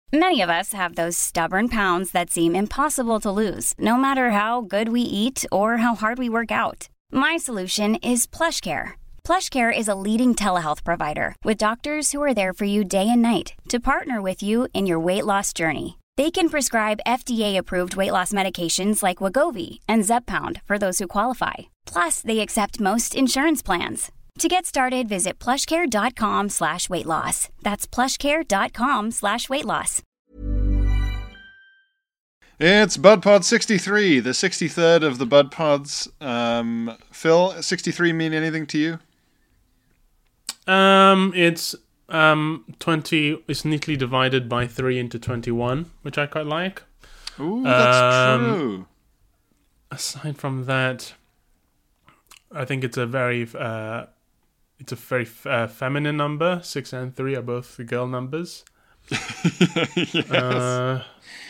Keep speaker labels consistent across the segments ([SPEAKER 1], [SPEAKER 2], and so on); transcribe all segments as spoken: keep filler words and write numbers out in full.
[SPEAKER 1] Many of us have those stubborn pounds that seem impossible to lose, no matter how good we eat or how hard we work out. My solution is PlushCare. PlushCare is a leading telehealth provider with doctors who are there for you day and night to partner with you in your weight loss journey. They can prescribe F D A-approved weight loss medications like Wegovy and Zepbound for those who qualify. Plus, they accept most insurance plans. To get started, visit plushcare.com slash weight loss. That's plushcare.com slash weight loss.
[SPEAKER 2] It's BudPod sixty-three, the sixty-third of the BudPods. Um, Phil, sixty-three mean anything to you?
[SPEAKER 3] Um, it's um twenty. It's neatly divided by three into twenty-one, which I quite like.
[SPEAKER 2] Ooh, that's
[SPEAKER 3] um,
[SPEAKER 2] true.
[SPEAKER 3] Aside from that, I think it's a very uh, it's a very uh, feminine number. Six and three are both the girl numbers.
[SPEAKER 2] Yes.
[SPEAKER 3] Uh,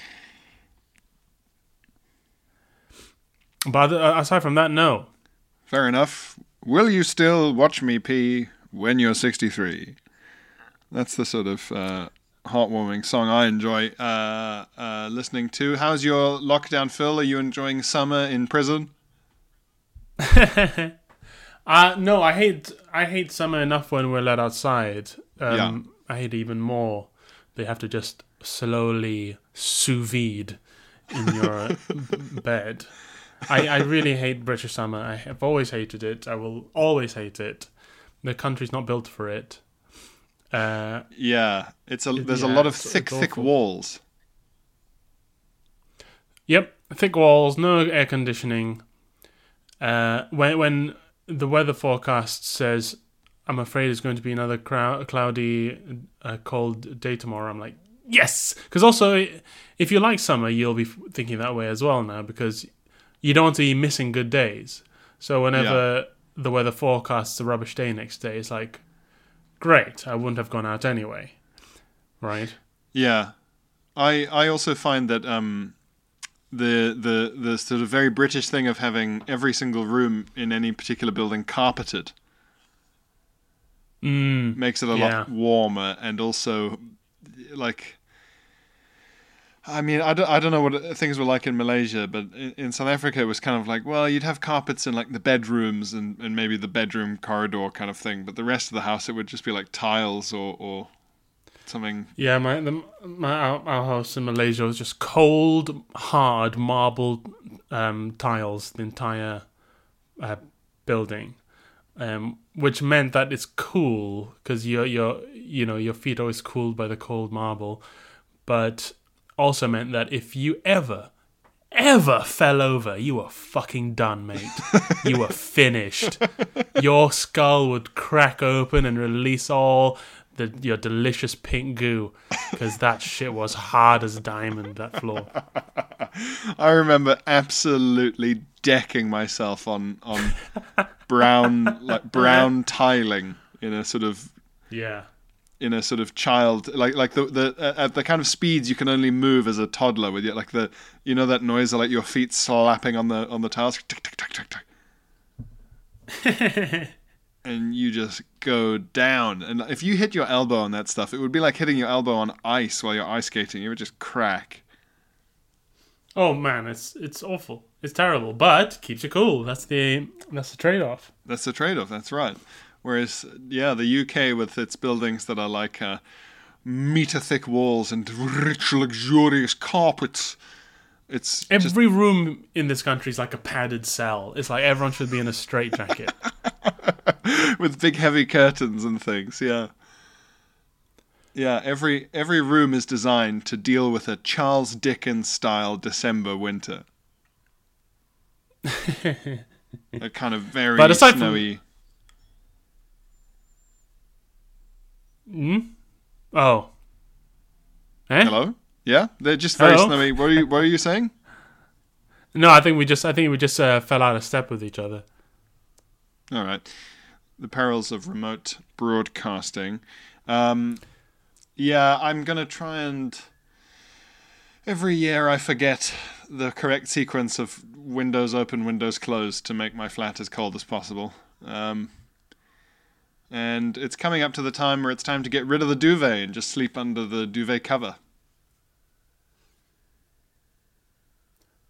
[SPEAKER 3] but uh, aside from that, no.
[SPEAKER 2] Fair enough. Will you still watch me pee when you're sixty-three? That's the sort of uh, heartwarming song I enjoy uh, uh, listening to. How's your lockdown, Phil? Are you enjoying summer in prison?
[SPEAKER 3] uh no, I hate I hate summer enough when we're let outside. Um,
[SPEAKER 2] Yeah.
[SPEAKER 3] I hate even more. They have to just slowly sous vide in your bed. I, I really hate British summer. I have always hated it. I will always hate it. The country's not built for it. Uh,
[SPEAKER 2] Yeah, it's a. There's
[SPEAKER 3] yeah,
[SPEAKER 2] a lot of
[SPEAKER 3] it's-
[SPEAKER 2] thick,
[SPEAKER 3] it's
[SPEAKER 2] thick
[SPEAKER 3] awful.
[SPEAKER 2] walls.
[SPEAKER 3] Yep, thick walls, no air conditioning. Uh, when when the weather forecast says, "I'm afraid it's going to be another crowd, cloudy, uh, cold day tomorrow," I'm like, yes! Because also, if you like summer, you'll be thinking that way as well now, because you don't want to be missing good days. So whenever the weather forecasts a rubbish day next day, it's like, great, I wouldn't have gone out anyway, right?
[SPEAKER 2] Yeah, I I also find that um, the the the sort of very British thing of having every single room in any particular building carpeted
[SPEAKER 3] Mm,
[SPEAKER 2] makes it a
[SPEAKER 3] yeah.
[SPEAKER 2] lot warmer, and also like. I mean, I don't, I don't know what things were like in Malaysia, but in, in South Africa it was kind of like, well, you'd have carpets in like the bedrooms and, and maybe the bedroom corridor kind of thing, but the rest of the house it would just be like tiles or, or something.
[SPEAKER 3] Yeah, my the, my our, our house in Malaysia was just cold, hard marble um, tiles, the entire uh, building, um, which meant that it's cool because your your you know your feet are always cooled by the cold marble, but also meant that if you ever, ever fell over, you were fucking done, mate. You were finished. Your skull would crack open and release all the your delicious pink goo, because that shit was hard as diamond, that floor.
[SPEAKER 2] I remember absolutely decking myself on on brown like brown tiling in a sort of
[SPEAKER 3] Yeah.
[SPEAKER 2] in a sort of child like like the the uh, at the kind of speeds you can only move as a toddler with you, like the you know that noise of like your feet slapping on the on the tiles, tick, tick, tick, tick, tick. And you just go down, and if you hit your elbow on that stuff, it would be like hitting your elbow on ice while you're ice skating. You would just crack.
[SPEAKER 3] Oh man, it's it's awful. It's terrible, but keeps you cool. That's the that's the trade-off.
[SPEAKER 2] That's the trade-off. That's right. Whereas, yeah, the U K with its buildings that are like uh, meter-thick walls and rich, luxurious carpets, it's
[SPEAKER 3] Every room in this country is like a padded cell. It's like everyone should be in a straitjacket.
[SPEAKER 2] just with big, heavy curtains and things. Yeah, yeah. Every every room is designed to deal with a Charles Dickens-style December winter. A kind of very
[SPEAKER 3] But aside from-
[SPEAKER 2] snowy.
[SPEAKER 3] Hmm? Oh. Eh?
[SPEAKER 2] Hello? Yeah, they're just very
[SPEAKER 3] Hello?
[SPEAKER 2] snowy. What are you? What are you saying?
[SPEAKER 3] No, I think we just I think we just uh, fell out of step with each other.
[SPEAKER 2] All right. The perils of remote broadcasting. Um, yeah, I'm going to try and... Every year I forget the correct sequence of windows open, windows closed to make my flat as cold as possible. Um, and it's coming up to the time where it's time to get rid of the duvet and just sleep under the duvet cover.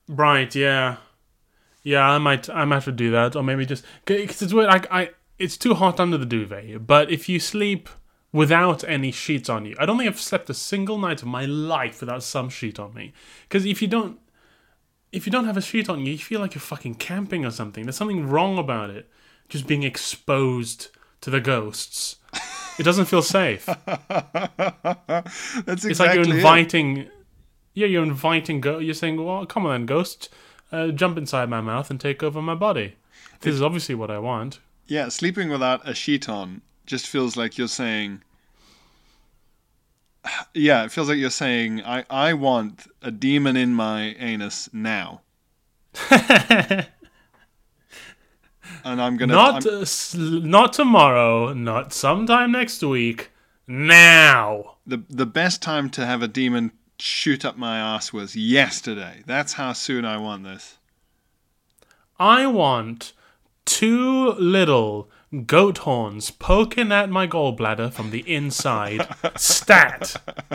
[SPEAKER 3] Right, yeah. Yeah, I might I might have to do that. Or maybe just... Because it's weird, like, I, it's too hot under the duvet. But if you sleep without any sheets on you... I don't think I've slept a single night of my life without some sheet on me. Because if you don't... If you don't have a sheet on you, you feel like you're fucking camping or something. There's something wrong about it. Just being exposed to the ghosts. It doesn't feel safe.
[SPEAKER 2] That's exactly
[SPEAKER 3] It's like you're
[SPEAKER 2] it.
[SPEAKER 3] inviting... Yeah, you're inviting... Go- you're saying, well, come on then, ghost. Uh, jump inside my mouth and take over my body. This is obviously what I want.
[SPEAKER 2] Yeah, sleeping without a sheet on just feels like you're saying... Yeah, it feels like you're saying, I, I want a demon in my anus now. And I'm gonna...
[SPEAKER 3] Not,
[SPEAKER 2] I'm,
[SPEAKER 3] uh, sl- not tomorrow, not sometime next week. Now!
[SPEAKER 2] the, the best time to have a demon shoot up my ass was yesterday. That's how soon I want this.
[SPEAKER 3] I want two little goat horns poking at my gallbladder from the inside. Stat!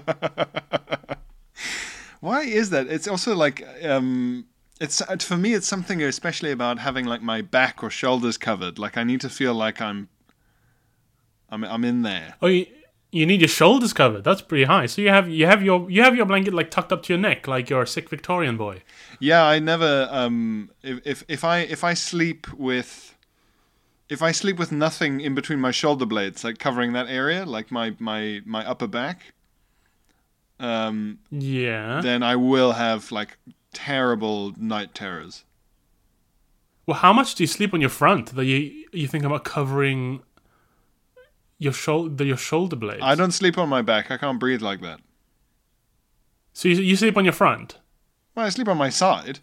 [SPEAKER 2] Why is that? It's also like... Um, it's for me, it's something especially about having like my back or shoulders covered. Like I need to feel like I'm... I'm, I'm in there.
[SPEAKER 3] Oh, you, you need your shoulders covered. That's pretty high. So you have you have your you have your blanket like tucked up to your neck, like you're a sick Victorian boy.
[SPEAKER 2] Yeah, I never. Um, if, if if I if I sleep with, if I sleep with nothing in between my shoulder blades, like covering that area, like my my my upper back, um,
[SPEAKER 3] Yeah.
[SPEAKER 2] then I will have like terrible night terrors.
[SPEAKER 3] Well, how much do you sleep on your front that you you think about covering your shoulder your shoulder blades?
[SPEAKER 2] I don't sleep on my back. I can't breathe like that.
[SPEAKER 3] So you, you sleep on your front,
[SPEAKER 2] Well, I sleep on my side.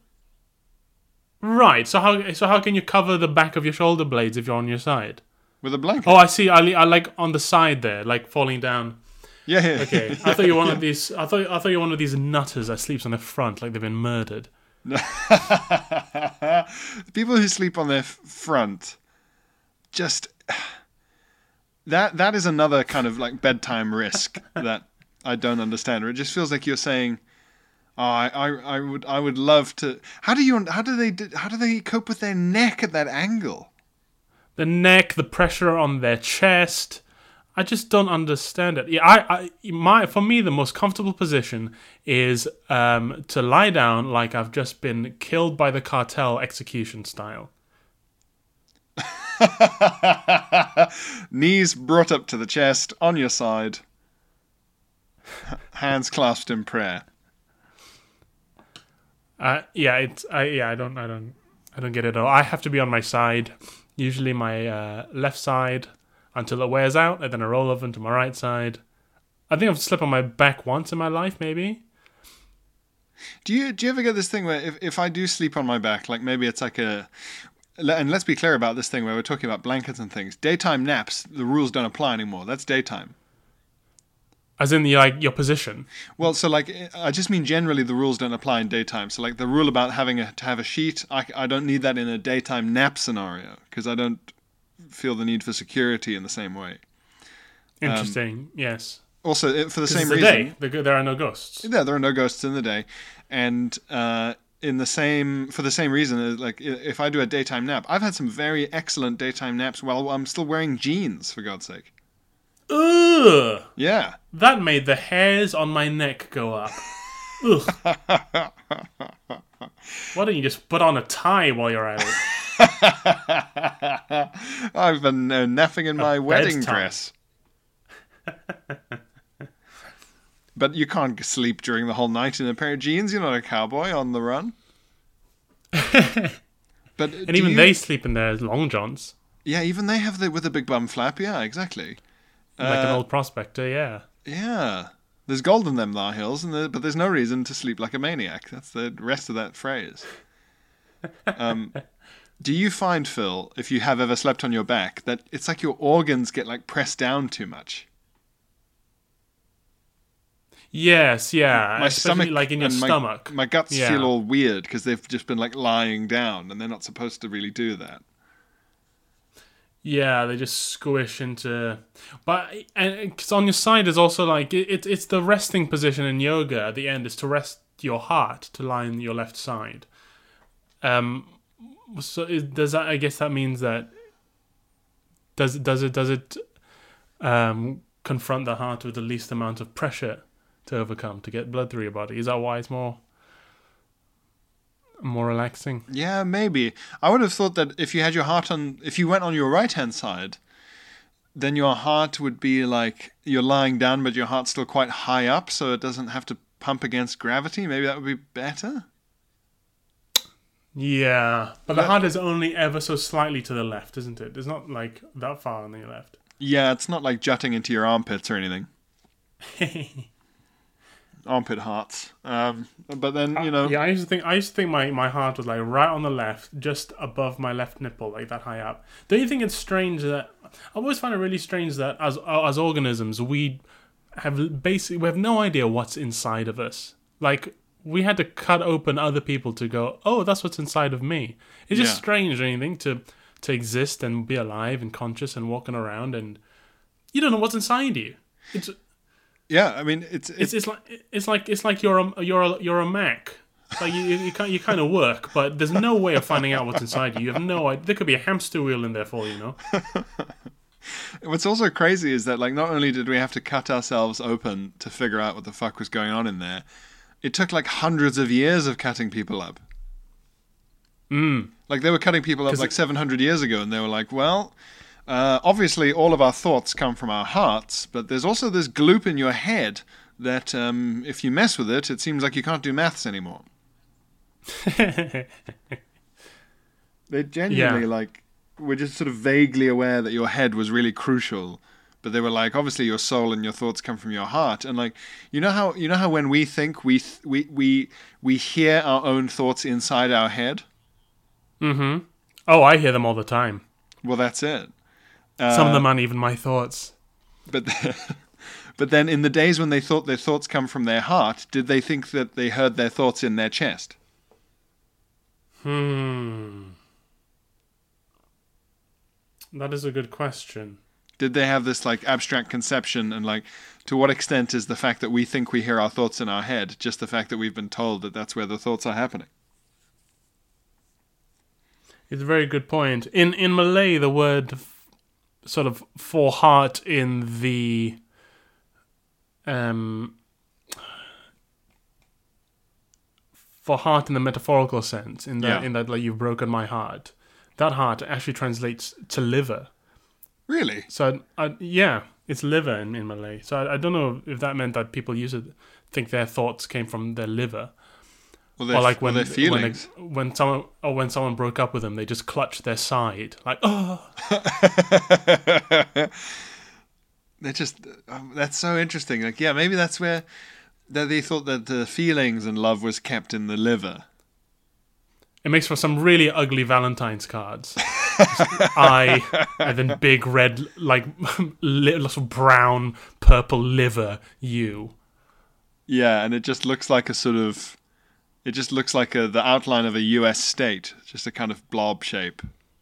[SPEAKER 3] right? So how so how can you cover the back of your shoulder blades if you're on your side?
[SPEAKER 2] With a blanket.
[SPEAKER 3] Oh, I see. I, li- I like on the side there, like falling down.
[SPEAKER 2] Yeah, yeah.
[SPEAKER 3] Okay, I thought you were one of these. I thought I thought you were one of these nutters that sleeps on the front, like they've been murdered.
[SPEAKER 2] People who sleep on their f- front, just that that is another kind of like bedtime risk that I don't understand. Where it just feels like you're saying, "Oh, I, I, I would, I would love to." How do you, how do they, do- how do they cope with their neck at that angle?
[SPEAKER 3] The neck, the pressure on their chest. I just don't understand it. Yeah, I, I, my, for me, the most comfortable position is um, to lie down like I've just been killed by the cartel execution style.
[SPEAKER 2] Knees brought up to the chest, on your side, hands clasped in prayer.
[SPEAKER 3] Uh, yeah, it's, I, yeah, I don't, I don't, I don't get it at all. I have to be on my side, usually my uh, left side, until it wears out, and then I roll over into my right side. I think I've slept on my back once in my life, maybe.
[SPEAKER 2] Do you do you ever get this thing where if, if I do sleep on my back, like maybe it's like a, and let's be clear about this thing where we're talking about blankets and things. Daytime naps, the rules don't apply anymore. That's daytime.
[SPEAKER 3] As in the like your position.
[SPEAKER 2] Well, so like I just mean generally the rules don't apply in daytime. So like the rule about having a, to have a sheet, I, I don't need that in a daytime nap scenario because I don't feel the need for security in the same way.
[SPEAKER 3] Interesting.
[SPEAKER 2] Um,
[SPEAKER 3] yes.
[SPEAKER 2] Also, it- for the same
[SPEAKER 3] It's the
[SPEAKER 2] reason,
[SPEAKER 3] day. The- There are no ghosts.
[SPEAKER 2] yeah, there are no ghosts in the day, and uh, in the same for the same reason, uh, like i- if I do a daytime nap, I've had some very excellent daytime naps while I'm still wearing jeans. For God's sake,
[SPEAKER 3] Ugh.
[SPEAKER 2] yeah.
[SPEAKER 3] That made the hairs on my neck go up. Ugh. Why don't you just put on a tie while you're at it?
[SPEAKER 2] I've been uh, napping in my wedding
[SPEAKER 3] bedtime.
[SPEAKER 2] dress. But you can't sleep during the whole night in a pair of jeans. You're not a cowboy on the run. But
[SPEAKER 3] And even they sleep in their long johns.
[SPEAKER 2] yeah, even they have the with a big bum flap. Yeah, exactly.
[SPEAKER 3] Like an
[SPEAKER 2] Uh,
[SPEAKER 3] old prospector, yeah.
[SPEAKER 2] Yeah, there's gold in them thar hills, and there, but there's no reason to sleep like a maniac. That's the rest of that phrase. Um, do you find, Phil, if you have ever slept on your back, that it's like your organs get like pressed down too much?
[SPEAKER 3] Yes, yeah.
[SPEAKER 2] My
[SPEAKER 3] especially
[SPEAKER 2] stomach,
[SPEAKER 3] like in your
[SPEAKER 2] and my,
[SPEAKER 3] stomach.
[SPEAKER 2] My guts
[SPEAKER 3] Yeah.
[SPEAKER 2] feel all weird because they've just been like lying down, and they're not supposed to really do that.
[SPEAKER 3] Yeah, they just squish into. But and because on your side is also like it, it. It's the resting position in yoga. At the end is to rest your heart to lie on your left side. Um, so is, does that? I guess that means that does does it does it um, confront the heart with the least amount of pressure to overcome to get blood through your body? Is that why it's more more relaxing?
[SPEAKER 2] Yeah, maybe. I would have thought that if you had your heart on, if you went on your right hand side, then your heart would be like you're lying down, but your heart's still quite high up, so it doesn't have to pump against gravity. Maybe that would be better.
[SPEAKER 3] Yeah, but the heart is only ever so slightly to the left, isn't it? It's not like that far on the left.
[SPEAKER 2] Yeah, it's not like jutting into your armpits or anything. Armpit hearts. Um, but then, you know...
[SPEAKER 3] Uh, yeah, I used to think I used to think my, my heart was like right on the left, just above my left nipple, like that high up. Don't you think it's strange that... I always find it really strange that as as organisms, we have basically... We have no idea what's inside of us. Like, we had to cut open other people to go, oh, that's what's inside of me. It's just
[SPEAKER 2] Yeah.
[SPEAKER 3] strange or anything to, to exist and be alive and conscious and walking around and you don't know what's inside you. It's...
[SPEAKER 2] Yeah, I mean, it's...
[SPEAKER 3] It's, it's like it's like it's like you're a you're a, you're a Mac. Like you you kind you kind of work, but there's no way of finding out what's inside you. You have no idea. There could be a hamster wheel in there for you, know.
[SPEAKER 2] What's also crazy is that, like, not only did we have to cut ourselves open to figure out what the fuck was going on in there, it took like hundreds of years of cutting people up.
[SPEAKER 3] Mm.
[SPEAKER 2] Like they were cutting people up like
[SPEAKER 3] it,
[SPEAKER 2] seven hundred years ago, and they were like, well, uh, obviously all of our thoughts come from our hearts, but there's also this gloop in your head that um, if you mess with it, it seems like you can't do maths anymore. They genuinely,
[SPEAKER 3] Yeah.
[SPEAKER 2] like, were just sort of vaguely aware that your head was really crucial. But they were like, obviously, your soul and your thoughts come from your heart, and like, you know how you know how when we think, we th- we we we hear our own thoughts inside our head.
[SPEAKER 3] Mm-hmm. Oh, I hear them all the time.
[SPEAKER 2] Well, that's it. Uh,
[SPEAKER 3] Some of them aren't even my thoughts.
[SPEAKER 2] But but then, in the days when they thought their thoughts come from their heart, did they think that they heard their thoughts in their chest?
[SPEAKER 3] Hmm. That is a good question.
[SPEAKER 2] Did they have this like abstract conception, and like, to what extent is the fact that we think we hear our thoughts in our head just the fact that we've been told that that's where the thoughts are happening?
[SPEAKER 3] It's a very good point. In in Malay, the word f- sort of for heart in the um for heart in the metaphorical sense, in that
[SPEAKER 2] Yeah.
[SPEAKER 3] in that like you've broken my heart. That heart actually translates to liver.
[SPEAKER 2] Really?
[SPEAKER 3] So I, yeah, it's liver in, in Malay. So I, I don't know if that meant that people used to think their thoughts came from their liver.
[SPEAKER 2] Well, their,
[SPEAKER 3] Or like when
[SPEAKER 2] well, their
[SPEAKER 3] when,
[SPEAKER 2] feelings.
[SPEAKER 3] they, when someone or when someone broke up with them, they just clutched their side, like oh.
[SPEAKER 2] They just um, that's so interesting. Like, yeah, maybe that's where that they thought that the feelings and love was kept in the liver.
[SPEAKER 3] It makes for some really ugly Valentine's cards. I and then big red, like little brown, purple liver. You.
[SPEAKER 2] Yeah, and it just looks like a sort of, it just looks like a, the outline of a U S state, just a kind of blob shape,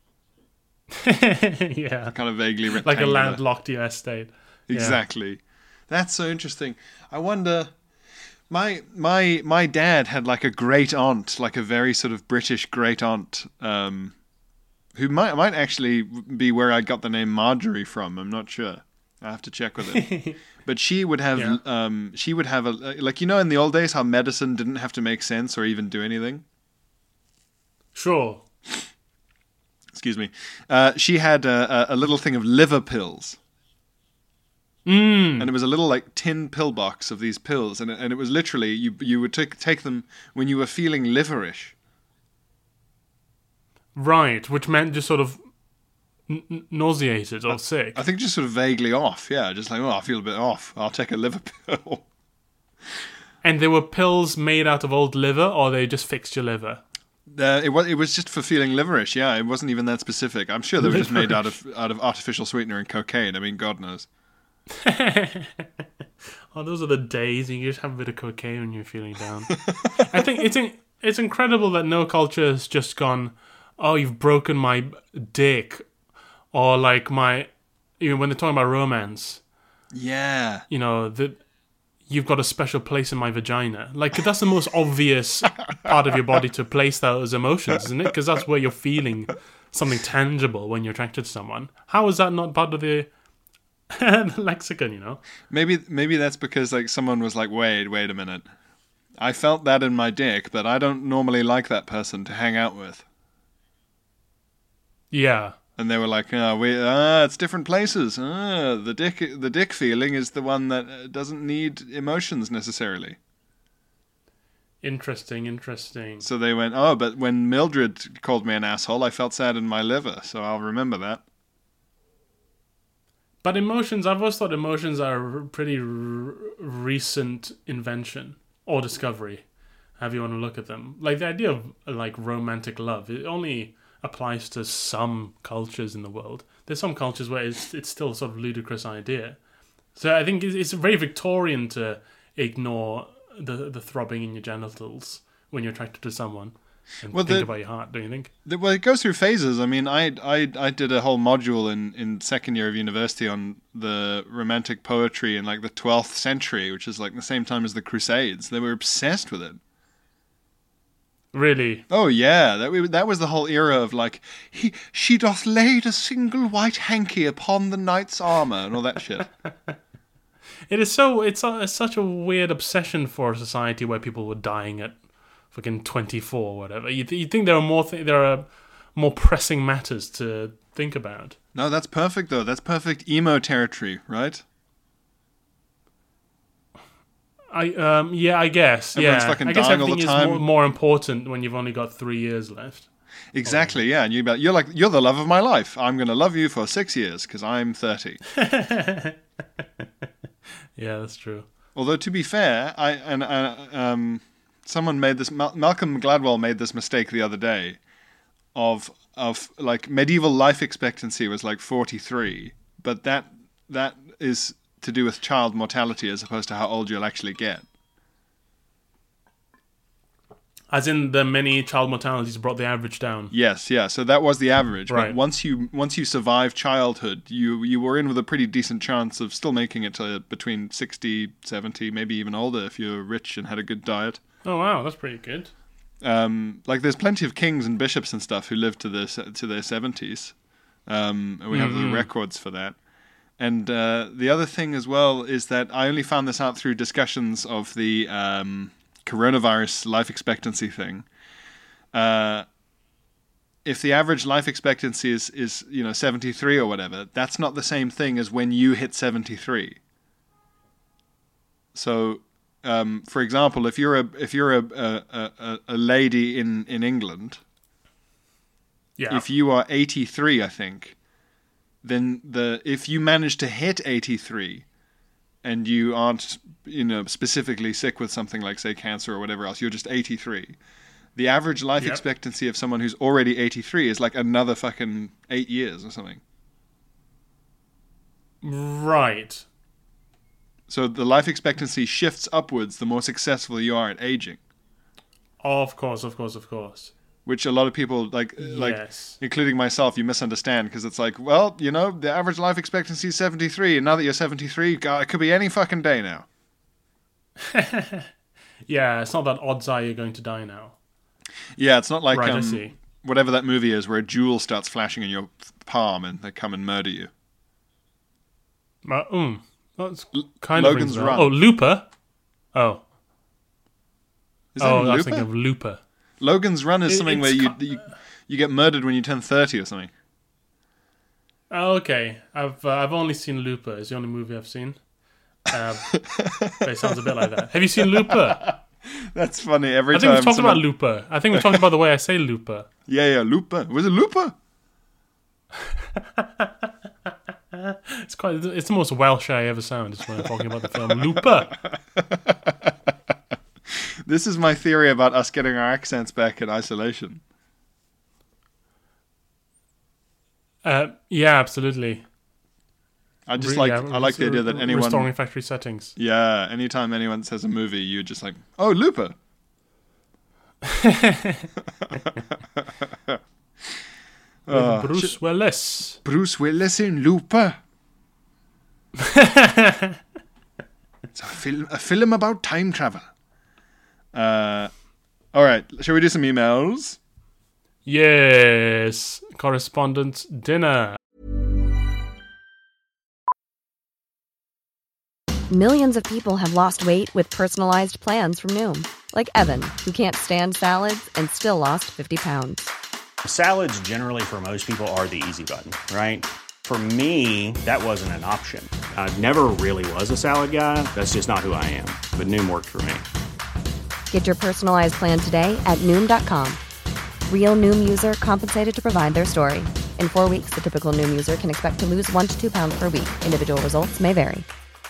[SPEAKER 3] Yeah.
[SPEAKER 2] kind of vaguely rectangular.
[SPEAKER 3] Like a landlocked U S state. Yeah.
[SPEAKER 2] Exactly. That's so interesting. I wonder. My my my dad had like a great aunt, like a very sort of British great aunt, um, who might might actually be where I got the name Marjorie from. I'm not sure. I have to check with it. But she would have
[SPEAKER 3] Yeah.
[SPEAKER 2] um, she would have a, like, you know, in the old days how medicine didn't have to make sense or even do anything.
[SPEAKER 3] Sure.
[SPEAKER 2] Excuse me. Uh, she had a, a, a little thing of liver pills.
[SPEAKER 3] Mm.
[SPEAKER 2] And it was a little like tin pill box of these pills, and it, and it was literally you you would take take them when you were feeling liverish.
[SPEAKER 3] Right, which meant just sort of n- n- nauseated or sick.
[SPEAKER 2] I think just sort of vaguely off, yeah, just like, oh, I feel a bit off. I'll take a liver pill.
[SPEAKER 3] And they were pills made out of old liver, or they just fixed your liver?
[SPEAKER 2] Uh, it was it was just for feeling liverish, yeah. It wasn't even that specific. I'm sure they were just made out of out of artificial sweetener and cocaine. I mean, God knows.
[SPEAKER 3] Oh, those are the days you just have a bit of cocaine when you're feeling down. I think it's in, it's incredible that no culture has just gone, oh, you've broken my dick, or like my, you know, when they're talking about romance,
[SPEAKER 2] Yeah.
[SPEAKER 3] you know, that you've got a special place in my vagina. Like, that's the most obvious part of your body to place those emotions, isn't it? Because that's where you're feeling something tangible when you're attracted to someone. How is that not part of the, the lexicon, you know?
[SPEAKER 2] Maybe maybe that's because like someone was like, wait, wait a minute. I felt that in my dick, but I don't normally like that person to hang out with.
[SPEAKER 3] Yeah.
[SPEAKER 2] And they were like, "Ah, oh, we ah, it's different places. Ah, the dick, the dick feeling is the one that doesn't need emotions necessarily."
[SPEAKER 3] Interesting, interesting.
[SPEAKER 2] So they went, "Oh, but when Mildred called me an asshole, I felt sad in my liver, so I'll remember that."
[SPEAKER 3] But emotions, I've always thought emotions are a pretty r- recent invention or discovery, however you want to look at them. Like the idea of like romantic love, it only applies to some cultures in the world. There's some cultures where it's it's still a sort of ludicrous idea. So I think it's, it's very Victorian to ignore the the throbbing in your genitals when you're attracted to someone and
[SPEAKER 2] well,
[SPEAKER 3] think
[SPEAKER 2] the,
[SPEAKER 3] about your heart, don't you think?
[SPEAKER 2] The, well, it goes through phases. I mean, I, I, I did a whole module in, in second year of university on the romantic poetry in like the twelfth century, which is like the same time as the Crusades. They were obsessed with it.
[SPEAKER 3] Really?
[SPEAKER 2] Oh yeah, that that was the whole era of like he she doth laid a single white hanky upon the knight's armor and all that shit.
[SPEAKER 3] It is so it's, a, it's such a weird obsession for a society where people were dying at fucking twenty-four or whatever. You th- you think there are more th- there are more pressing matters to think about?
[SPEAKER 2] No, that's perfect though. That's perfect emo territory, right?
[SPEAKER 3] I um yeah I guess
[SPEAKER 2] Everyone's
[SPEAKER 3] yeah
[SPEAKER 2] fucking
[SPEAKER 3] I guess
[SPEAKER 2] dying all
[SPEAKER 3] everything
[SPEAKER 2] the
[SPEAKER 3] is
[SPEAKER 2] time.
[SPEAKER 3] more, more important when you've only got three years left.
[SPEAKER 2] Exactly, yeah. And you about you're like you're the love of my life. I'm gonna love you for six years because I'm thirty.
[SPEAKER 3] Yeah, that's true.
[SPEAKER 2] Although to be fair, I and uh, um, someone made this. Mal- Malcolm Gladwell made this mistake the other day, of of like medieval life expectancy was like forty-three, but that that is to do with child mortality as opposed to how old you'll actually get.
[SPEAKER 3] As in the many child mortalities brought the average down.
[SPEAKER 2] Yes, yeah. So that was the average.
[SPEAKER 3] Right.
[SPEAKER 2] But once you once you survive childhood, you you were in with a pretty decent chance of still making it to between sixty, seventy, maybe even older if you're rich and had a good diet.
[SPEAKER 3] Oh wow, that's pretty good.
[SPEAKER 2] Um, like there's plenty of kings and bishops and stuff who lived to their to their seventies. Um, and we have
[SPEAKER 3] Mm-hmm.
[SPEAKER 2] the records for that. And uh, the other thing as well is that I only found this out through discussions of the um, coronavirus life expectancy thing. Uh, if the average life expectancy is, is you know seventy-three or whatever, that's not the same thing as when you hit seventy-three. So, um, for example, if you're a if you're a a, a, a lady in, in England,
[SPEAKER 3] Yeah.
[SPEAKER 2] if you are eighty-three, I think, then the if you manage to hit eighty-three and you aren't, you know, specifically sick with something like, say, cancer or whatever else, you're just eighty-three. The average life
[SPEAKER 3] Yep.
[SPEAKER 2] expectancy of someone who's already eighty-three is like another fucking eight years or something.
[SPEAKER 3] Right.
[SPEAKER 2] So the life expectancy shifts upwards the more successful you are at aging,
[SPEAKER 3] Of course, of course, of course.
[SPEAKER 2] which a lot of people, like, like
[SPEAKER 3] Yes.
[SPEAKER 2] including myself, you misunderstand because it's like, well, you know, the average life expectancy is seventy-three, and now that you're seventy-three, God, it could be any fucking day now.
[SPEAKER 3] Yeah, it's not that odds are you're going to die now.
[SPEAKER 2] Yeah, it's not like
[SPEAKER 3] Right, I
[SPEAKER 2] um,
[SPEAKER 3] see.
[SPEAKER 2] whatever that movie is where a jewel starts flashing in your palm and they come and murder you.
[SPEAKER 3] Uh, mm, that's kind of
[SPEAKER 2] Logan's
[SPEAKER 3] rings a bell.
[SPEAKER 2] Run.
[SPEAKER 3] Oh, Looper. Oh,
[SPEAKER 2] Is that
[SPEAKER 3] oh,
[SPEAKER 2] in
[SPEAKER 3] I was
[SPEAKER 2] Looper?
[SPEAKER 3] thinking of Looper.
[SPEAKER 2] Logan's Run is
[SPEAKER 3] It-
[SPEAKER 2] something where
[SPEAKER 3] it's
[SPEAKER 2] you,
[SPEAKER 3] ca-
[SPEAKER 2] you you get murdered when you turn thirty or something.
[SPEAKER 3] Oh, okay, I've uh, I've only seen Looper. It's the only movie I've seen. Uh, but it sounds a bit like that. Have you seen Looper?
[SPEAKER 2] That's funny. Every
[SPEAKER 3] I think
[SPEAKER 2] time
[SPEAKER 3] we've talked
[SPEAKER 2] someone-
[SPEAKER 3] about Looper. I think we talked about the way I say Looper.
[SPEAKER 2] Yeah, yeah, Looper. Was it Looper?
[SPEAKER 3] It's quite. It's the most Welsh I ever sound. Is when I'm talking about the film Looper.
[SPEAKER 2] This is my theory about us getting our accents back in isolation.
[SPEAKER 3] Uh, yeah, absolutely.
[SPEAKER 2] I just
[SPEAKER 3] Re-
[SPEAKER 2] like
[SPEAKER 3] yeah,
[SPEAKER 2] I like the
[SPEAKER 3] re-
[SPEAKER 2] idea that anyone
[SPEAKER 3] restoring factory settings.
[SPEAKER 2] Yeah, anytime anyone says a movie, you're just like, "Oh, Looper."
[SPEAKER 3] With
[SPEAKER 2] Uh,
[SPEAKER 3] Bruce Willis.
[SPEAKER 2] Bruce Willis in Looper. It's a film, a film about time travel. Uh, all right, shall we do some emails?
[SPEAKER 3] Yes, correspondence dinner.
[SPEAKER 4] Millions of people have lost weight with personalized plans from Noom. Like Evan, who can't stand salads and still lost fifty pounds.
[SPEAKER 5] Salads generally for most people are the easy button, right? For me, that wasn't an option. I never really was a salad guy. That's just not who I am. But Noom worked for me.
[SPEAKER 4] Get your personalized plan today at Noom dot com. Real Noom user compensated to provide their story. In four weeks, the typical Noom user can expect to lose one to two pounds per week. Individual results may vary.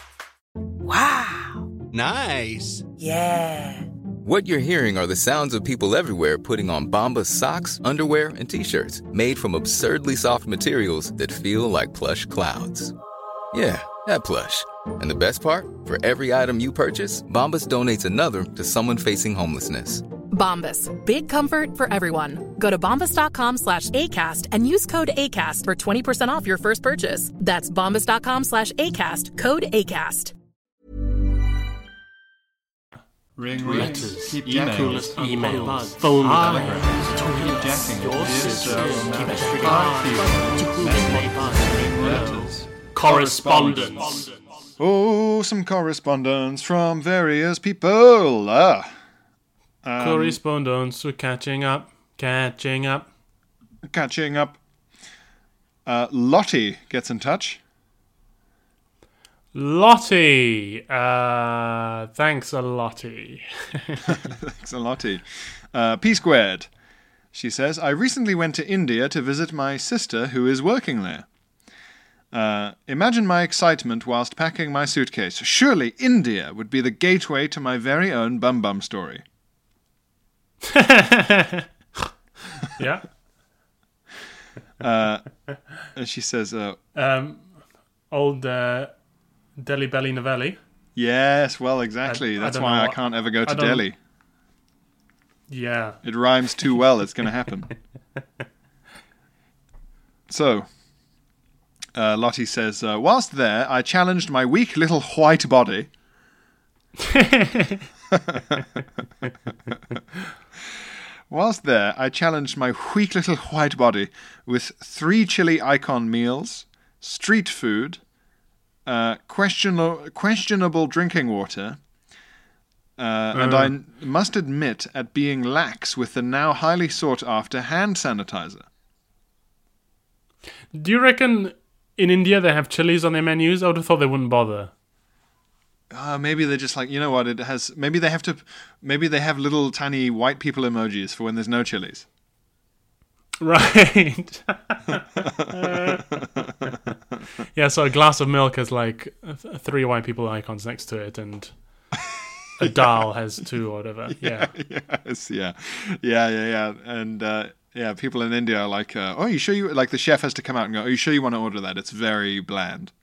[SPEAKER 6] Wow.
[SPEAKER 7] Nice.
[SPEAKER 6] Yeah.
[SPEAKER 8] What you're hearing are the sounds of people everywhere putting on Bombas socks, underwear, and T-shirts made from absurdly soft materials that feel like plush clouds. Yeah, that plush. And the best part? For every item you purchase, Bombas donates another to someone facing homelessness.
[SPEAKER 9] Bombas. Big comfort for everyone. Go to bombas.com slash ACAST and use code ACAST for twenty percent off your first purchase. That's bombas.com slash ACAST. Code ACAST.
[SPEAKER 2] Ring,
[SPEAKER 3] Letters,
[SPEAKER 2] keep
[SPEAKER 3] emails,
[SPEAKER 2] coolest
[SPEAKER 3] emails, phone telegrams,
[SPEAKER 2] keep jacking,
[SPEAKER 3] your
[SPEAKER 2] sister,
[SPEAKER 3] letters, correspondence.
[SPEAKER 2] Oh, some correspondence from various people. Ah. Um,
[SPEAKER 3] Correspondence, we're catching up, catching up.
[SPEAKER 2] Catching up. Uh, Lottie gets in touch.
[SPEAKER 3] Lottie, uh, thanks a Lottie.
[SPEAKER 2] Thanks a Lottie. Uh, P squared. She says, I recently went to India to visit my sister who is working there. Uh, imagine my excitement whilst packing my suitcase. Surely India would be the gateway to my very own Bum Bum story.
[SPEAKER 3] Yeah.
[SPEAKER 2] Uh, and she says, uh,
[SPEAKER 3] um, old uh, Delhi Belly Novelli.
[SPEAKER 2] yes, well, exactly.
[SPEAKER 3] I- I
[SPEAKER 2] That's
[SPEAKER 3] don't
[SPEAKER 2] why
[SPEAKER 3] know
[SPEAKER 2] I
[SPEAKER 3] what-
[SPEAKER 2] can't ever go to
[SPEAKER 3] I don't-
[SPEAKER 2] Delhi.
[SPEAKER 3] Yeah.
[SPEAKER 2] It rhymes too well, it's going to happen. So, uh, Lottie says, uh, whilst there, I challenged my weak little white body. Whilst there, I challenged my weak little white body with three chili icon meals, street food, uh, questionable, questionable drinking water, uh, and I n- must admit at being lax with the now highly sought-after hand sanitizer.
[SPEAKER 3] Do you reckon in India they have chilies on their menus? I would have thought they wouldn't bother.
[SPEAKER 2] Uh, maybe they're just like, you know what, it has, maybe they have to, maybe they have little tiny white people emojis for when there's no chilies.
[SPEAKER 3] Right. Yeah, so a glass of milk has like th- three white people icons next to it, and a dal has two or whatever. Yeah.
[SPEAKER 2] Yes, yeah. Yeah, yeah, yeah. And, uh, yeah, people in India are like, uh, oh, you sure you, like the chef has to come out and go, are you sure you want to order that? It's very bland.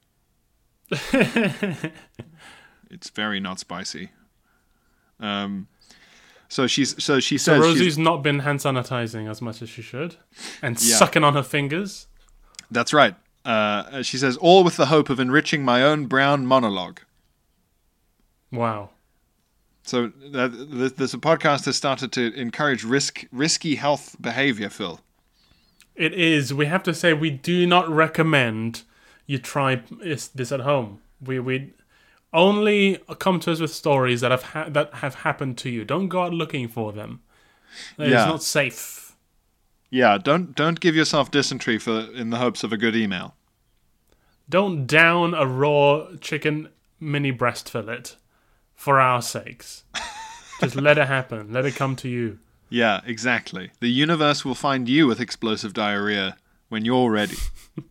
[SPEAKER 2] It's very not spicy. Um, so she's so she
[SPEAKER 3] So
[SPEAKER 2] says
[SPEAKER 3] Rosie's
[SPEAKER 2] she's,
[SPEAKER 3] not been hand sanitizing as much as she should, and
[SPEAKER 2] Yeah.
[SPEAKER 3] sucking on her fingers.
[SPEAKER 2] that's right. Uh, she says all with the hope of enriching my own brown monologue.
[SPEAKER 3] Wow.
[SPEAKER 2] So that this, this podcast has started to encourage risk risky health behavior, Phil.
[SPEAKER 3] It is. We have to say we do not recommend you try this this at home. We we only come to us with stories that have ha- that have happened to you. Don't go out looking for them. It's
[SPEAKER 2] Yeah.
[SPEAKER 3] not safe.
[SPEAKER 2] Yeah, don't don't give yourself dysentery for in the hopes of a good email.
[SPEAKER 3] Don't down a raw chicken mini breast fillet for our sakes. Just let it happen. Let it come to you.
[SPEAKER 2] Yeah, exactly. The universe will find you with explosive diarrhea when you're ready.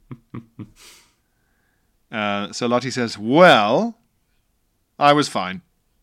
[SPEAKER 2] uh, so Lottie says, well, I was fine.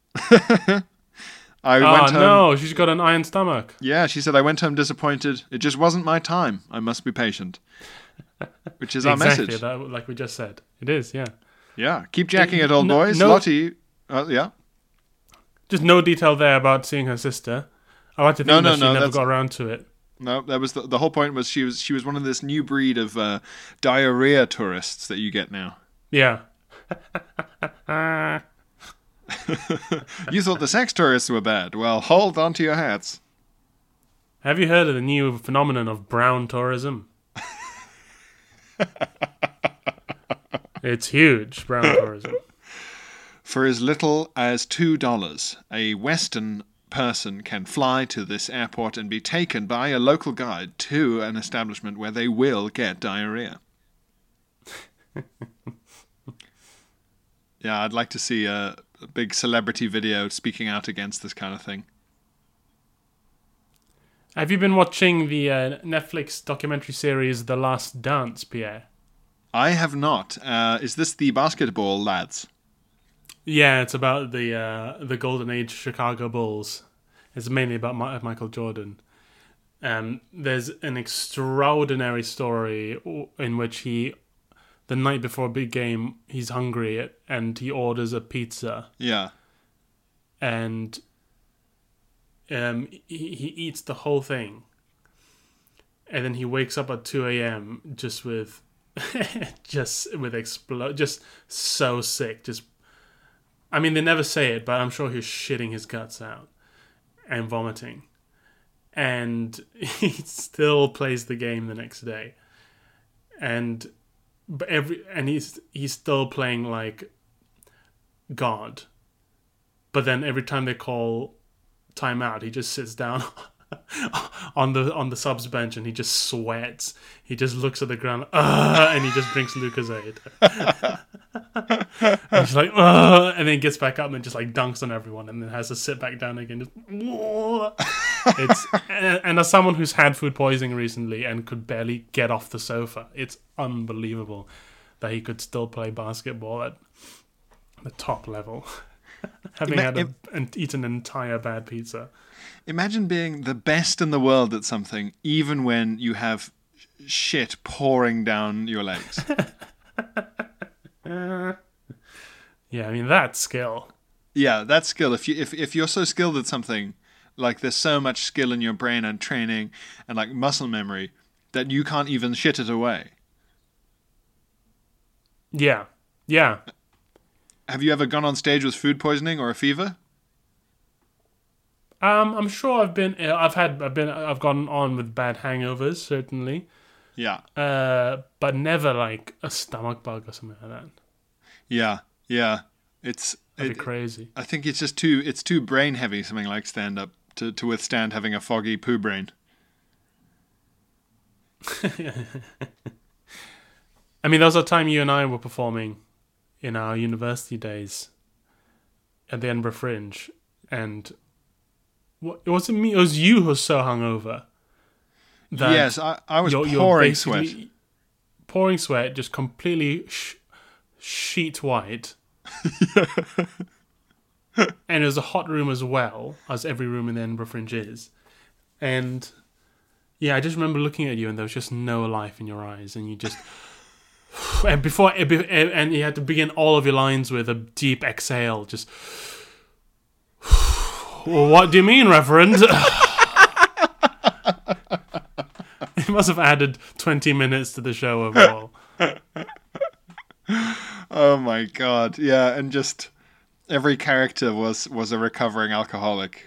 [SPEAKER 2] I
[SPEAKER 3] Oh
[SPEAKER 2] went home.
[SPEAKER 3] no, she's got an iron stomach.
[SPEAKER 2] Yeah, she said, I went home disappointed. It just wasn't my time. I must be patient. Which is our
[SPEAKER 3] Exactly,
[SPEAKER 2] message.
[SPEAKER 3] that, like we just said. It is, yeah.
[SPEAKER 2] Yeah, keep jacking it, old
[SPEAKER 3] No-
[SPEAKER 2] boys.
[SPEAKER 3] no-
[SPEAKER 2] Lottie, uh, yeah.
[SPEAKER 3] Just no detail there about seeing her sister. I like to think
[SPEAKER 2] No,
[SPEAKER 3] that
[SPEAKER 2] no,
[SPEAKER 3] she
[SPEAKER 2] no,
[SPEAKER 3] never
[SPEAKER 2] that's-
[SPEAKER 3] got around to it.
[SPEAKER 2] No, that was the, the whole point was she was she was one of this new breed of uh, diarrhea tourists that you get now.
[SPEAKER 3] Yeah.
[SPEAKER 2] You thought the sex tourists were bad. Well, hold on to your hats.
[SPEAKER 3] Have you heard of the new phenomenon of brown tourism? It's huge, brown tourism.
[SPEAKER 2] For as little as two dollars, a Western person can fly to this airport and be taken by a local guide to an establishment where they will get diarrhea. Yeah, I'd like to see a, a big celebrity video speaking out against this kind of thing.
[SPEAKER 3] Have you been watching the uh, Netflix documentary series The Last Dance, Pierre?
[SPEAKER 2] I have not. Uh, is this the basketball lads?
[SPEAKER 3] Yeah, it's about the uh, the Golden Age Chicago Bulls. It's mainly about Ma- Michael Jordan. Um, there's an extraordinary story in which he, the night before a big game, he's hungry and he orders a pizza.
[SPEAKER 2] Yeah.
[SPEAKER 3] And um, he, he eats the whole thing. And then he wakes up at two a.m. just with, just with explode, just so sick. Just, I mean, they never say it, but I'm sure he's shitting his guts out and vomiting. And he still plays the game the next day. And but every and he's he's still playing like God. But then every time they call timeout, he just sits down on the on the subs bench and he just sweats. He just looks at the ground, uh, and he just drinks Lucozade. And he's like, uh, and then gets back up and just like dunks on everyone, and then has to sit back down again. Just, it's and, and as someone who's had food poisoning recently and could barely get off the sofa, it's unbelievable that he could still play basketball at the top level, having
[SPEAKER 2] Ima-
[SPEAKER 3] had a,
[SPEAKER 2] im-
[SPEAKER 3] and eaten an entire bad pizza.
[SPEAKER 2] Imagine being the best in the world at something, even when you have shit pouring down your legs.
[SPEAKER 3] Yeah, I mean, that's skill.
[SPEAKER 2] Yeah, that's skill. If you if if you're so skilled at something, like there's so much skill in your brain and training and like muscle memory that you can't even shit it away.
[SPEAKER 3] Yeah, yeah.
[SPEAKER 2] Have you ever gone on stage with food poisoning or a fever?
[SPEAKER 3] Um, I'm sure I've been, I've had, I've been, I've gone on with bad hangovers, certainly.
[SPEAKER 2] Yeah.
[SPEAKER 3] Uh, but never like a stomach bug or something like that.
[SPEAKER 2] Yeah, yeah. It's
[SPEAKER 3] That'd
[SPEAKER 2] it,
[SPEAKER 3] be crazy.
[SPEAKER 2] I think it's just too it's too brain heavy, something like stand up, to, to withstand having a foggy poo brain.
[SPEAKER 3] I mean, there was a time you and I were performing in our university days at the Edinburgh Fringe, and what, it wasn't me, it was you who was so hungover. that
[SPEAKER 2] Yes, I, I was
[SPEAKER 3] you're, you're
[SPEAKER 2] pouring sweat.
[SPEAKER 3] basically pouring sweat, just completely sh- sheet white. And it was a hot room as well, as every room in the Edinburgh Fringe is. And yeah, I just remember looking at you, and there was just no life in your eyes, and you just and before and you had to begin all of your lines with a deep exhale, just. Well, what do you mean, Reverend? It must have added twenty minutes to the show overall.
[SPEAKER 2] Oh my god, yeah, and just every character was, was a recovering alcoholic.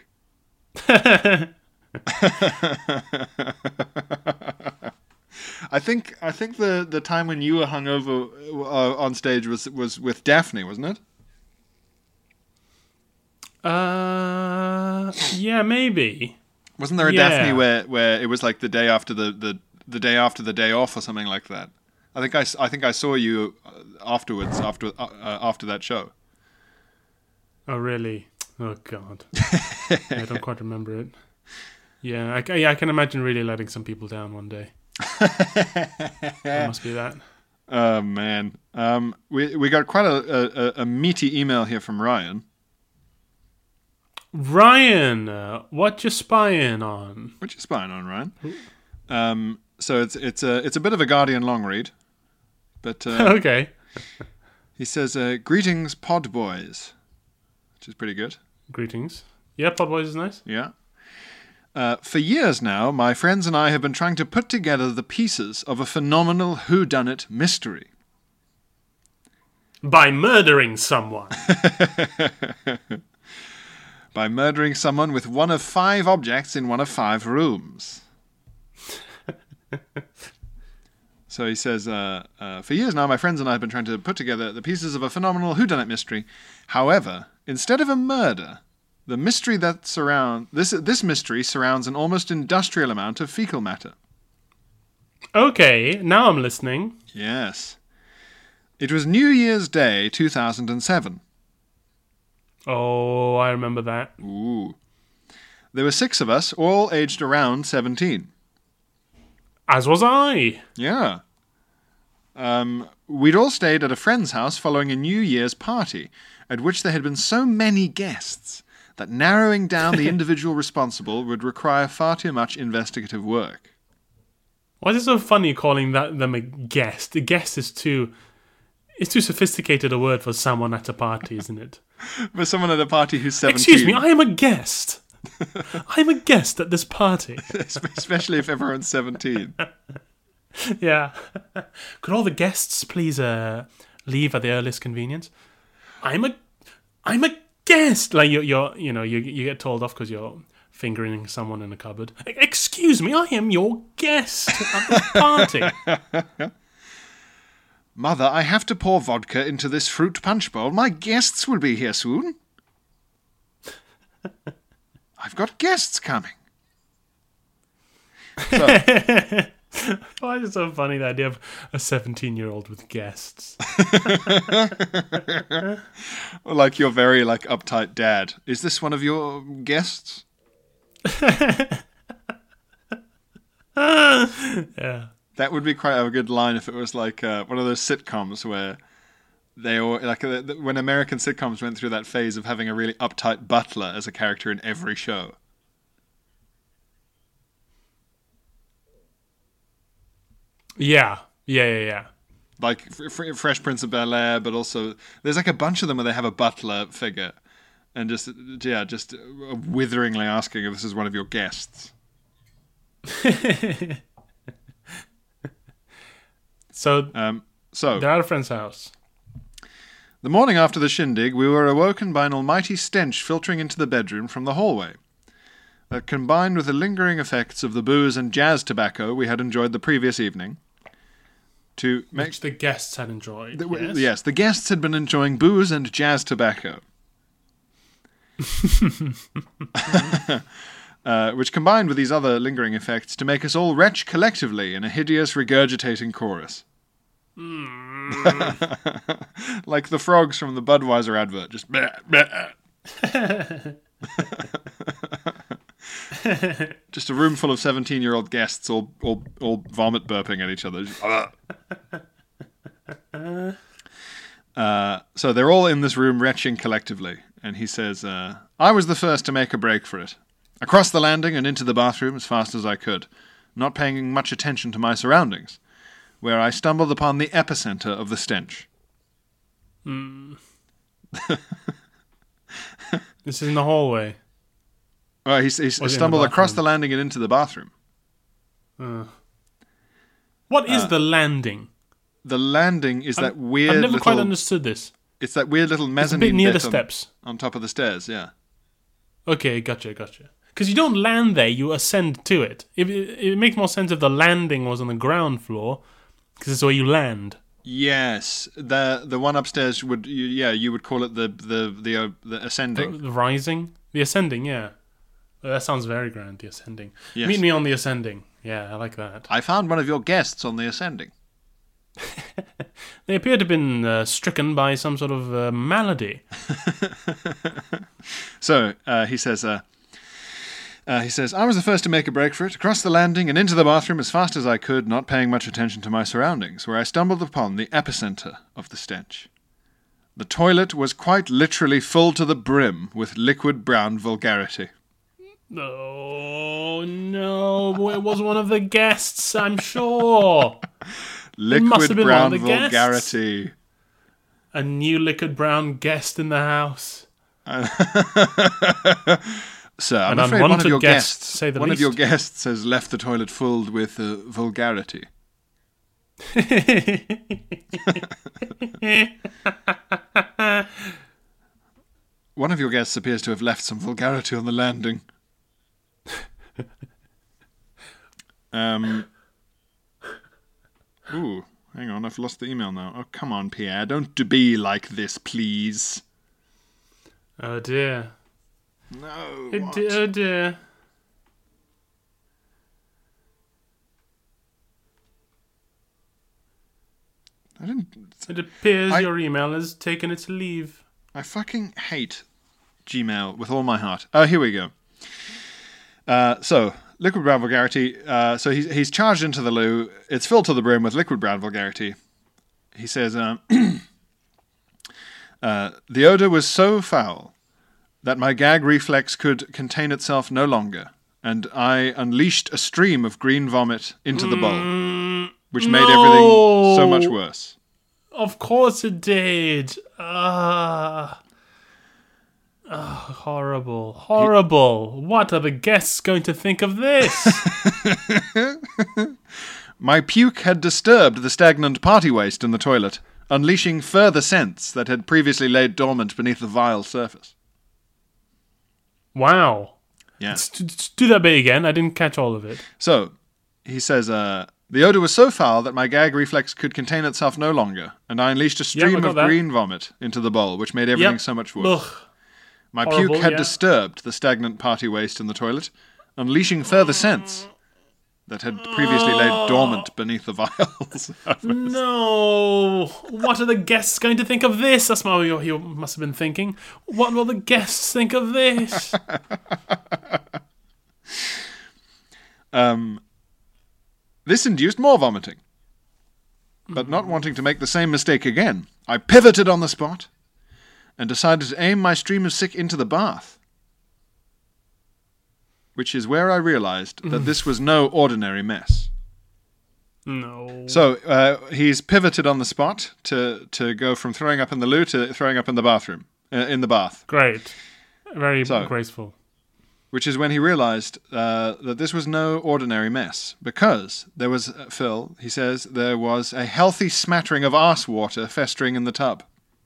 [SPEAKER 2] I think I think the, the time when you were hungover uh, on stage was was with Daphne, wasn't it?
[SPEAKER 3] Uh, yeah, maybe.
[SPEAKER 2] Wasn't there a
[SPEAKER 3] Yeah.
[SPEAKER 2] Daphne where, where it was like the day after the, the, the day after the day off or something like that? I think I, s- I think I saw you afterwards after uh, uh, after that show.
[SPEAKER 3] Oh, really? Oh, God. I don't quite remember it. Yeah, I, ca- yeah, I can imagine really letting some people down one day. It must be that.
[SPEAKER 2] Oh man, um, we we got quite a, a, a meaty email here from Ryan.
[SPEAKER 3] Ryan, uh, what you spying on?
[SPEAKER 2] What you spying on, Ryan? Um, so it's it's a it's a bit of a Guardian long read, but uh,
[SPEAKER 3] Okay.
[SPEAKER 2] he says, uh, "Greetings, pod boys," which is pretty good.
[SPEAKER 3] Greetings. Yeah, Podboys is nice.
[SPEAKER 2] Yeah. Uh, for years now, my friends and I have been trying to put together the pieces of a phenomenal whodunit mystery.
[SPEAKER 3] By murdering someone.
[SPEAKER 2] By murdering someone with one of five objects in one of five rooms. So he says, uh, uh, for years now, my friends and I have been trying to put together the pieces of a phenomenal whodunit mystery. However, instead of a murder, the mystery that surround this this mystery surrounds an almost industrial amount of fecal matter.
[SPEAKER 3] Okay, now I'm listening.
[SPEAKER 2] Yes. It was New Year's Day, two thousand seven.
[SPEAKER 3] Oh, I remember that.
[SPEAKER 2] Ooh. There were six of us, all aged around seventeen.
[SPEAKER 3] As was I.
[SPEAKER 2] Yeah. Um, we'd all stayed at a friend's house following a New Year's party, at which there had been so many guests that narrowing down the individual responsible would require far too much investigative work.
[SPEAKER 3] Why is it so funny calling that them a guest? A guest is too... It's too sophisticated a word for someone at a party, isn't it?
[SPEAKER 2] For someone at a party who's seventeen.
[SPEAKER 3] Excuse me, I am a guest. I am a guest at this party.
[SPEAKER 2] Especially if everyone's seventeen.
[SPEAKER 3] Yeah. Could all the guests please uh, leave at the earliest convenience? I'm a, I'm a guest. Like you're, you're you know, you you get told off because you're fingering someone in a cupboard. Excuse me, I am your guest at this party.
[SPEAKER 2] Mother, I have to pour vodka into this fruit punch bowl. My guests will be here soon. I've got guests coming. So,
[SPEAKER 3] why is it so funny, the idea of a seventeen-year-old with guests?
[SPEAKER 2] Like your very like uptight dad. Is this one of your guests?
[SPEAKER 3] Yeah.
[SPEAKER 2] That would be quite a good line if it was like uh, one of those sitcoms where they all like uh, when American sitcoms went through that phase of having a really uptight butler as a character in every show.
[SPEAKER 3] Yeah, yeah, yeah, yeah.
[SPEAKER 2] Like F- F- Fresh Prince of Bel-Air, but also there's like a bunch of them where they have a butler figure, and just yeah, just witheringly asking if this is one of your guests.
[SPEAKER 3] So,
[SPEAKER 2] um, so
[SPEAKER 3] they're at a friend's house.
[SPEAKER 2] The morning after the shindig, we were awoken by an almighty stench filtering into the bedroom from the hallway. That combined with the lingering effects of the booze and jazz tobacco we had enjoyed the previous evening, to make
[SPEAKER 3] Which the guests had enjoyed.
[SPEAKER 2] the,
[SPEAKER 3] yes?
[SPEAKER 2] yes, the guests had been enjoying booze and jazz tobacco. Uh, which combined with these other lingering effects to make us all retch collectively in a hideous regurgitating chorus. Mm. Like the frogs from the Budweiser advert, just bleh, bleh. Just a room full of seventeen-year-old guests all, all, all vomit burping at each other. Just, uh, so they're all in this room retching collectively, and he says, uh, I was the first to make a break for it. Across the landing and into the bathroom as fast as I could, not paying much attention to my surroundings, where I stumbled upon the epicenter of the stench.
[SPEAKER 3] Mm. This is in the hallway.
[SPEAKER 2] Well, he, he stumbled across the landing and into the bathroom.
[SPEAKER 3] Uh. What is uh, the landing?
[SPEAKER 2] The landing is
[SPEAKER 3] I'm,
[SPEAKER 2] that weird
[SPEAKER 3] I've never
[SPEAKER 2] little,
[SPEAKER 3] quite understood this.
[SPEAKER 2] It's that weird little mezzanine
[SPEAKER 3] it's a bit near
[SPEAKER 2] bit
[SPEAKER 3] the
[SPEAKER 2] on,
[SPEAKER 3] steps.
[SPEAKER 2] On top of the stairs, yeah.
[SPEAKER 3] Okay, gotcha, gotcha. Because you don't land there, you ascend to it. It, it. it makes more sense if the landing was on the ground floor, because it's where you land.
[SPEAKER 2] Yes, the the one upstairs would, you, yeah, you would call it the the the, uh, the ascending.
[SPEAKER 3] The, the rising? The ascending, yeah. Oh, that sounds very grand, the ascending.
[SPEAKER 2] Yes.
[SPEAKER 3] Meet me on the ascending. Yeah, I like that.
[SPEAKER 2] I found one of your guests on the ascending.
[SPEAKER 3] They appear to have been uh, stricken by some sort of uh, malady.
[SPEAKER 2] So, uh, he says, uh, uh, he says, I was the first to make a break for it, across the landing and into the bathroom as fast as I could, not paying much attention to my surroundings, where I stumbled upon the epicenter of the stench. The toilet was quite literally full to the brim with liquid brown vulgarity.
[SPEAKER 3] Oh, no. It was one of the guests, I'm sure.
[SPEAKER 2] Liquid brown vulgarity.
[SPEAKER 3] Guests. A new liquid brown guest in the house.
[SPEAKER 2] Sir, I'm
[SPEAKER 3] An
[SPEAKER 2] afraid one of your
[SPEAKER 3] guest,
[SPEAKER 2] guests,
[SPEAKER 3] say the
[SPEAKER 2] one
[SPEAKER 3] least.
[SPEAKER 2] of your guests has left the toilet filled with uh, vulgarity. One of your guests appears to have left some vulgarity on the landing. um. Ooh, hang on, I've lost the email now. Oh, come on, Pierre, don't be like this, please.
[SPEAKER 3] Oh dear.
[SPEAKER 2] No.
[SPEAKER 3] Oh
[SPEAKER 2] what?
[SPEAKER 3] dear. Oh dear.
[SPEAKER 2] I didn't.
[SPEAKER 3] It appears
[SPEAKER 2] I-
[SPEAKER 3] your email has taken its leave.
[SPEAKER 2] I fucking hate Gmail with all my heart. Oh, here we go. Uh, so, liquid brown vulgarity. Uh, so he's he's charged into the loo. It's filled to the brim with liquid brown vulgarity. He says, um, uh, the odor was so foul that my gag reflex could contain itself no longer, and I unleashed a stream of green vomit into the bowl, which made
[SPEAKER 3] no.
[SPEAKER 2] everything so much worse.
[SPEAKER 3] Of course it did. Ah. Oh, horrible. Horrible. What are the guests going to think of this?
[SPEAKER 2] My puke had disturbed the stagnant party waste in the toilet, unleashing further scents that had previously laid dormant beneath the vile surface.
[SPEAKER 3] Wow.
[SPEAKER 2] Yeah.
[SPEAKER 3] Let's do- let's do that bit again. I didn't catch all of it.
[SPEAKER 2] So, he says, uh, the odor was so foul that my gag reflex could contain itself no longer, and I unleashed a stream
[SPEAKER 3] Yep, I got
[SPEAKER 2] of
[SPEAKER 3] that.
[SPEAKER 2] green vomit into the bowl, which made everything
[SPEAKER 3] Yep.
[SPEAKER 2] so much worse.
[SPEAKER 3] Ugh.
[SPEAKER 2] My
[SPEAKER 3] Horrible,
[SPEAKER 2] puke had
[SPEAKER 3] yeah.
[SPEAKER 2] disturbed the stagnant party waste in the toilet, unleashing further scents that had previously laid dormant beneath the vials.
[SPEAKER 3] No. What are the guests going to think of this? That's what you you must have been thinking. What will the guests think of this?
[SPEAKER 2] um, this induced more vomiting. But not wanting to make the same mistake again, I pivoted on the spot and decided to aim my stream of sick into the bath. Which is where I realized that this was no ordinary mess.
[SPEAKER 3] No.
[SPEAKER 2] So uh, he's pivoted on the spot to, to go from throwing up in the loo to throwing up in the bathroom, uh, in the bath.
[SPEAKER 3] Great. Very
[SPEAKER 2] So-
[SPEAKER 3] graceful.
[SPEAKER 2] Which is when he realized uh, that this was no ordinary mess, because there was, uh, Phil, he says, there was a healthy smattering of arse water festering in the tub.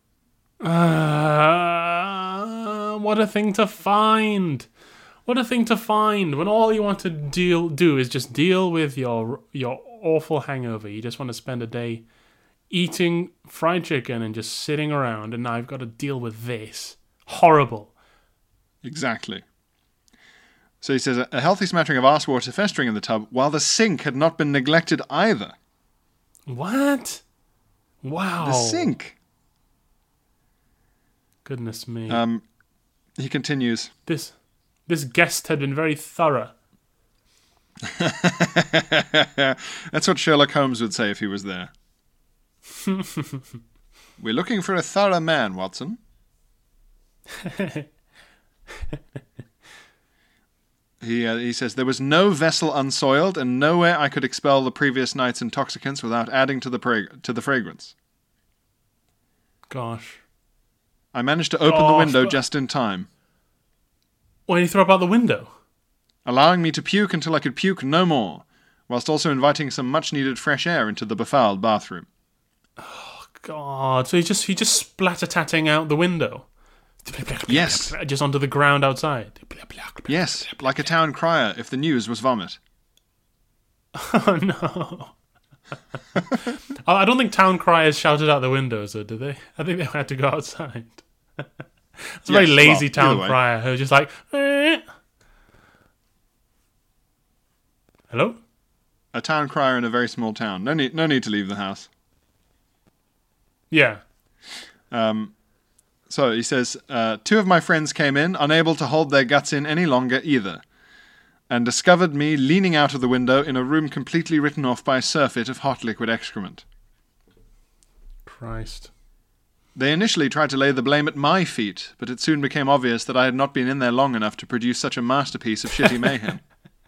[SPEAKER 3] Uh, what a thing to find. What a thing to find when all you want to deal do is just deal with your your awful hangover. You just want to spend a day eating fried chicken and just sitting around, and now I've got to deal with this. Horrible.
[SPEAKER 2] Exactly. So he says, a a healthy smattering of arse water festering in the tub, while the sink had not been neglected either.
[SPEAKER 3] What? Wow.
[SPEAKER 2] The sink!
[SPEAKER 3] Goodness me.
[SPEAKER 2] Um, he continues,
[SPEAKER 3] this this guest had been very thorough.
[SPEAKER 2] that's what Sherlock Holmes would say if he was there. We're looking for a thorough man, Watson. He uh, he says, there was no vessel unsoiled and nowhere I could expel the previous night's intoxicants without adding to the pra- to the fragrance.
[SPEAKER 3] Gosh.
[SPEAKER 2] I managed to open the
[SPEAKER 3] Gosh,
[SPEAKER 2] window
[SPEAKER 3] but-
[SPEAKER 2] just in time,
[SPEAKER 3] Why did you throw up out the window?
[SPEAKER 2] allowing me to puke until I could puke no more, whilst also inviting some much-needed fresh air into the befouled bathroom.
[SPEAKER 3] God. So he just he just splatter-tatting out the window.
[SPEAKER 2] Yes.
[SPEAKER 3] Just onto the ground outside.
[SPEAKER 2] Yes, like a town crier if the news was vomit.
[SPEAKER 3] Oh no. Oh, I don't think town criers shouted out the windows, though, did they? I think they had to go outside. It's a very
[SPEAKER 2] Yes,
[SPEAKER 3] lazy
[SPEAKER 2] well,
[SPEAKER 3] town
[SPEAKER 2] either way.
[SPEAKER 3] crier who was just like, eh. Hello?
[SPEAKER 2] A town crier in a very small town. No need, no need to leave the house.
[SPEAKER 3] Yeah.
[SPEAKER 2] Um, so he says, uh, two of my friends came in, unable to hold their guts in any longer either, and discovered me leaning out of the window in a room completely written off by a surfeit of hot liquid excrement.
[SPEAKER 3] Christ.
[SPEAKER 2] They initially tried to lay the blame at my feet, but it soon became obvious that I had not been in there long enough to produce such a masterpiece of shitty mayhem.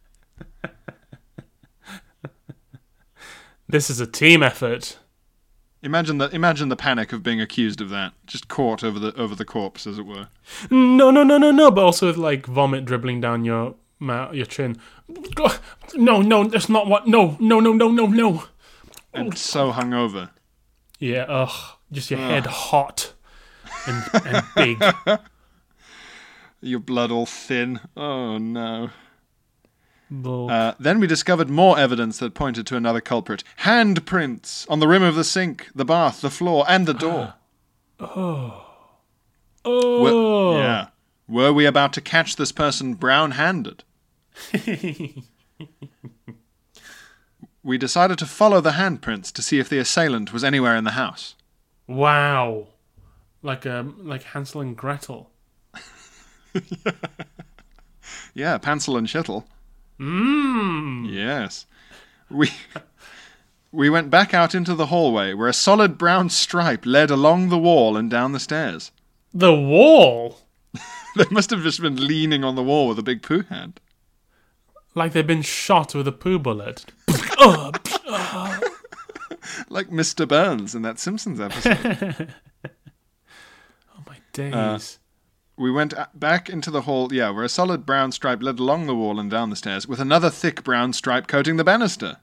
[SPEAKER 3] This is a team effort.
[SPEAKER 2] Imagine the imagine the panic of being accused of that, just caught over the over the corpse, as it were.
[SPEAKER 3] No, no, no, no, no. But also with like vomit dribbling down your mouth, your chin. No, no, that's not what. No, no, no, no, no, no.
[SPEAKER 2] and so hungover.
[SPEAKER 3] Yeah, ugh. Just your head hot and, and big.
[SPEAKER 2] Your blood all thin. Oh, no.
[SPEAKER 3] Look.
[SPEAKER 2] Uh, then we discovered more evidence that pointed to another culprit. Handprints on the rim of the sink, the bath, the floor, and the door.
[SPEAKER 3] oh.
[SPEAKER 2] Were, yeah. Were we about to catch this person brown-handed? We decided to follow the handprints to see if the assailant was anywhere in the house.
[SPEAKER 3] Wow. Like um, like Hansel and Gretel.
[SPEAKER 2] Yeah, Pansel and Shittle.
[SPEAKER 3] Mmm.
[SPEAKER 2] Yes. We we went back out into the hallway where a solid brown stripe led along the wall and down the stairs.
[SPEAKER 3] The wall?
[SPEAKER 2] They must have just been leaning on the wall with a big poo hand.
[SPEAKER 3] Like they've been shot with a poo bullet.
[SPEAKER 2] Like Mister Burns in that Simpsons episode.
[SPEAKER 3] Oh my days.
[SPEAKER 2] Uh, we went back into the hall, yeah, where a solid brown stripe led along the wall and down the stairs, with another thick brown stripe coating the banister.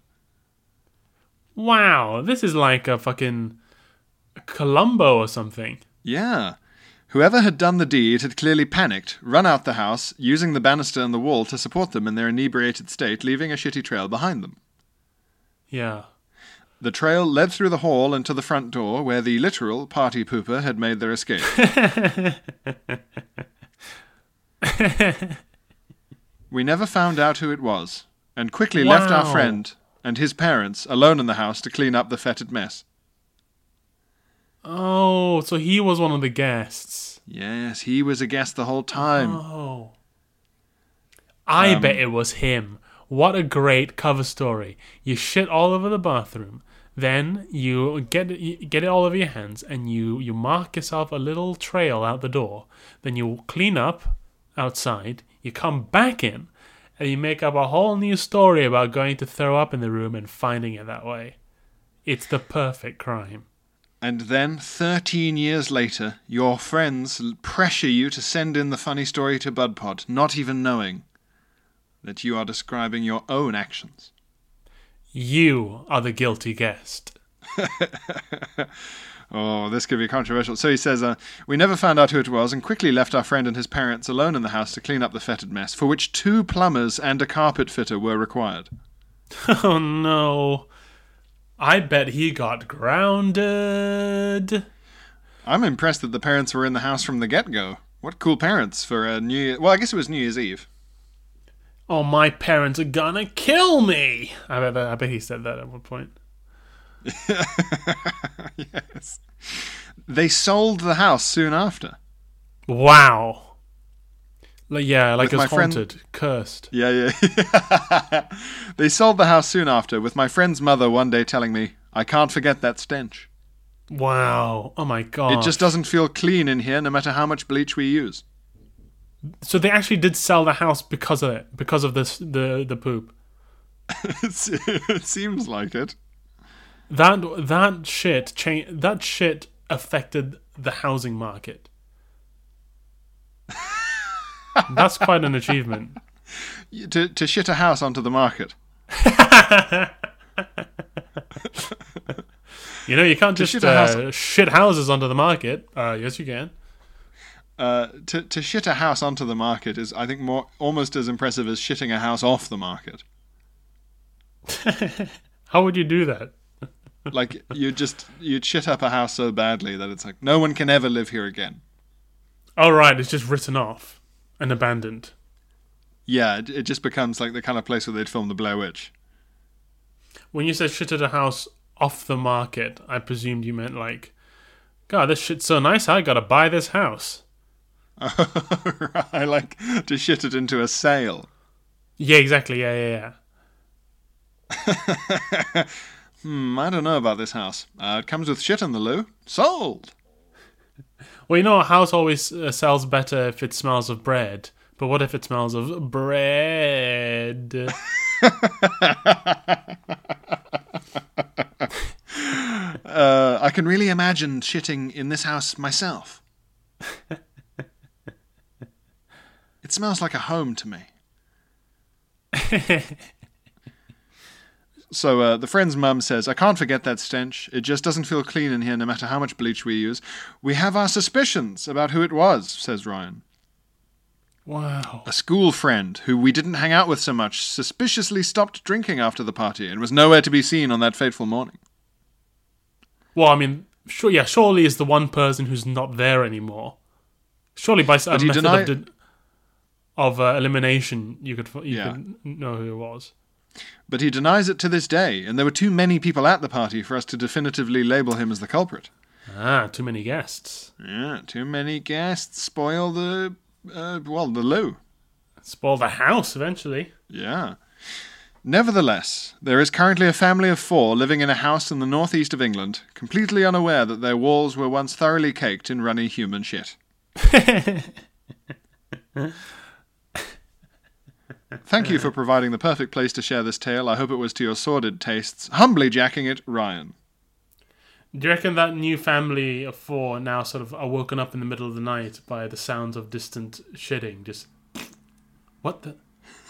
[SPEAKER 3] Wow, this is like a fucking Columbo or something.
[SPEAKER 2] Yeah. Whoever had done the deed had clearly panicked, run out the house, using the banister and the wall to support them in their inebriated state, leaving a shitty trail behind them.
[SPEAKER 3] Yeah.
[SPEAKER 2] The trail led through the hall and to the front door, where the literal party pooper had made their escape. We never found out who it was, and quickly
[SPEAKER 3] Wow.
[SPEAKER 2] left our friend and his parents alone in the house to clean up the fetid mess.
[SPEAKER 3] Oh, so he was one of the guests.
[SPEAKER 2] Yes, he was a guest the whole time.
[SPEAKER 3] Oh. I
[SPEAKER 2] Um,
[SPEAKER 3] bet it was him. What a great cover story. You shit all over the bathroom. Then you get it, you get it all over your hands and you, you mark yourself a little trail out the door. Then you clean up outside. You come back in and you make up a whole new story about going to throw up in the room and finding it that way. It's the perfect crime.
[SPEAKER 2] And then, thirteen years later, your friends l- pressure you to send in the funny story to BudPod, not even knowing that you are describing your own actions.
[SPEAKER 3] You are the guilty guest.
[SPEAKER 2] Oh, this could be controversial. So he says, uh, we never found out who it was and quickly left our friend and his parents alone in the house to clean up the fetid mess, for which two plumbers and a carpet fitter were required.
[SPEAKER 3] Oh no. I bet he got grounded.
[SPEAKER 2] I'm impressed that the parents were in the house from the get-go. What cool parents for a New Year... Well, I guess it was New Year's Eve.
[SPEAKER 3] Oh, my parents are gonna kill me. I bet, I bet he said that at one point.
[SPEAKER 2] Yes. They sold the house soon after.
[SPEAKER 3] Wow. Like, yeah, like
[SPEAKER 2] With
[SPEAKER 3] it's
[SPEAKER 2] my friend-
[SPEAKER 3] haunted, cursed.
[SPEAKER 2] Yeah, yeah. They sold the house soon after, with my friend's mother one day telling me, I can't forget that stench.
[SPEAKER 3] Wow. Oh my god.
[SPEAKER 2] It just doesn't feel clean in here, no matter how much bleach we use.
[SPEAKER 3] So they actually did sell the house because of it, because of this, the the poop.
[SPEAKER 2] It's, it seems like it.
[SPEAKER 3] That that shit cha- That shit affected the housing market. That's quite an achievement.
[SPEAKER 2] To, to shit a house onto the market.
[SPEAKER 3] You know, you can't
[SPEAKER 2] To
[SPEAKER 3] just
[SPEAKER 2] shit a house-
[SPEAKER 3] uh, shit houses onto the market. Uh, yes, you can.
[SPEAKER 2] Uh, to, to shit a house onto the market is, I think, more almost as impressive as shitting a house off the market.
[SPEAKER 3] How would you do that?
[SPEAKER 2] Like, you just, you'd shit up a house so badly that it's like, no one can ever live here again.
[SPEAKER 3] Oh, right, it's just written off and abandoned.
[SPEAKER 2] Yeah, it, it just becomes like the kind of place where they'd film The Blair Witch.
[SPEAKER 3] When you said shit at a house off the market, I presumed you meant like, God, this shit's so nice, I gotta buy this house.
[SPEAKER 2] I like to shit it into a sale.
[SPEAKER 3] Yeah, exactly, yeah, yeah, yeah.
[SPEAKER 2] Hmm, I don't know about this house. Uh, it comes with shit in the loo. Sold!
[SPEAKER 3] Well, you know, a house always uh, sells better if it smells of bread. But what if it smells of bread?
[SPEAKER 2] uh, I can really imagine shitting in this house myself. It smells like a home to me. So uh, the friend's mum says, I can't forget that stench. It just doesn't feel clean in here no matter how much bleach we use. We have our suspicions about who it was, says Ryan.
[SPEAKER 3] Wow.
[SPEAKER 2] A school friend, who we didn't hang out with so much, suspiciously stopped drinking after the party and was nowhere to be seen on that fateful morning.
[SPEAKER 3] Well, I mean, sure, yeah, surely is the one person who's not there anymore. Surely by a
[SPEAKER 2] But he
[SPEAKER 3] method
[SPEAKER 2] deny-
[SPEAKER 3] of, de- of uh, elimination, you could you
[SPEAKER 2] Yeah.
[SPEAKER 3] could know who it was.
[SPEAKER 2] But he denies it to this day, and there were too many people at the party for us to definitively label him as the culprit.
[SPEAKER 3] Ah, too many guests.
[SPEAKER 2] Yeah, too many guests spoil the, uh, well, the loo.
[SPEAKER 3] Spoil the house eventually.
[SPEAKER 2] Yeah. Nevertheless, there is currently a family of four living in a house in the northeast of England, completely unaware that their walls were once thoroughly caked in runny human shit. Thank you for providing the perfect place to share this tale. I hope it was to your sordid tastes. Humbly jacking it, Ryan.
[SPEAKER 3] Do you reckon that new family of four now sort of are woken up in the middle of the night by the sounds of distant shitting? Just, what the...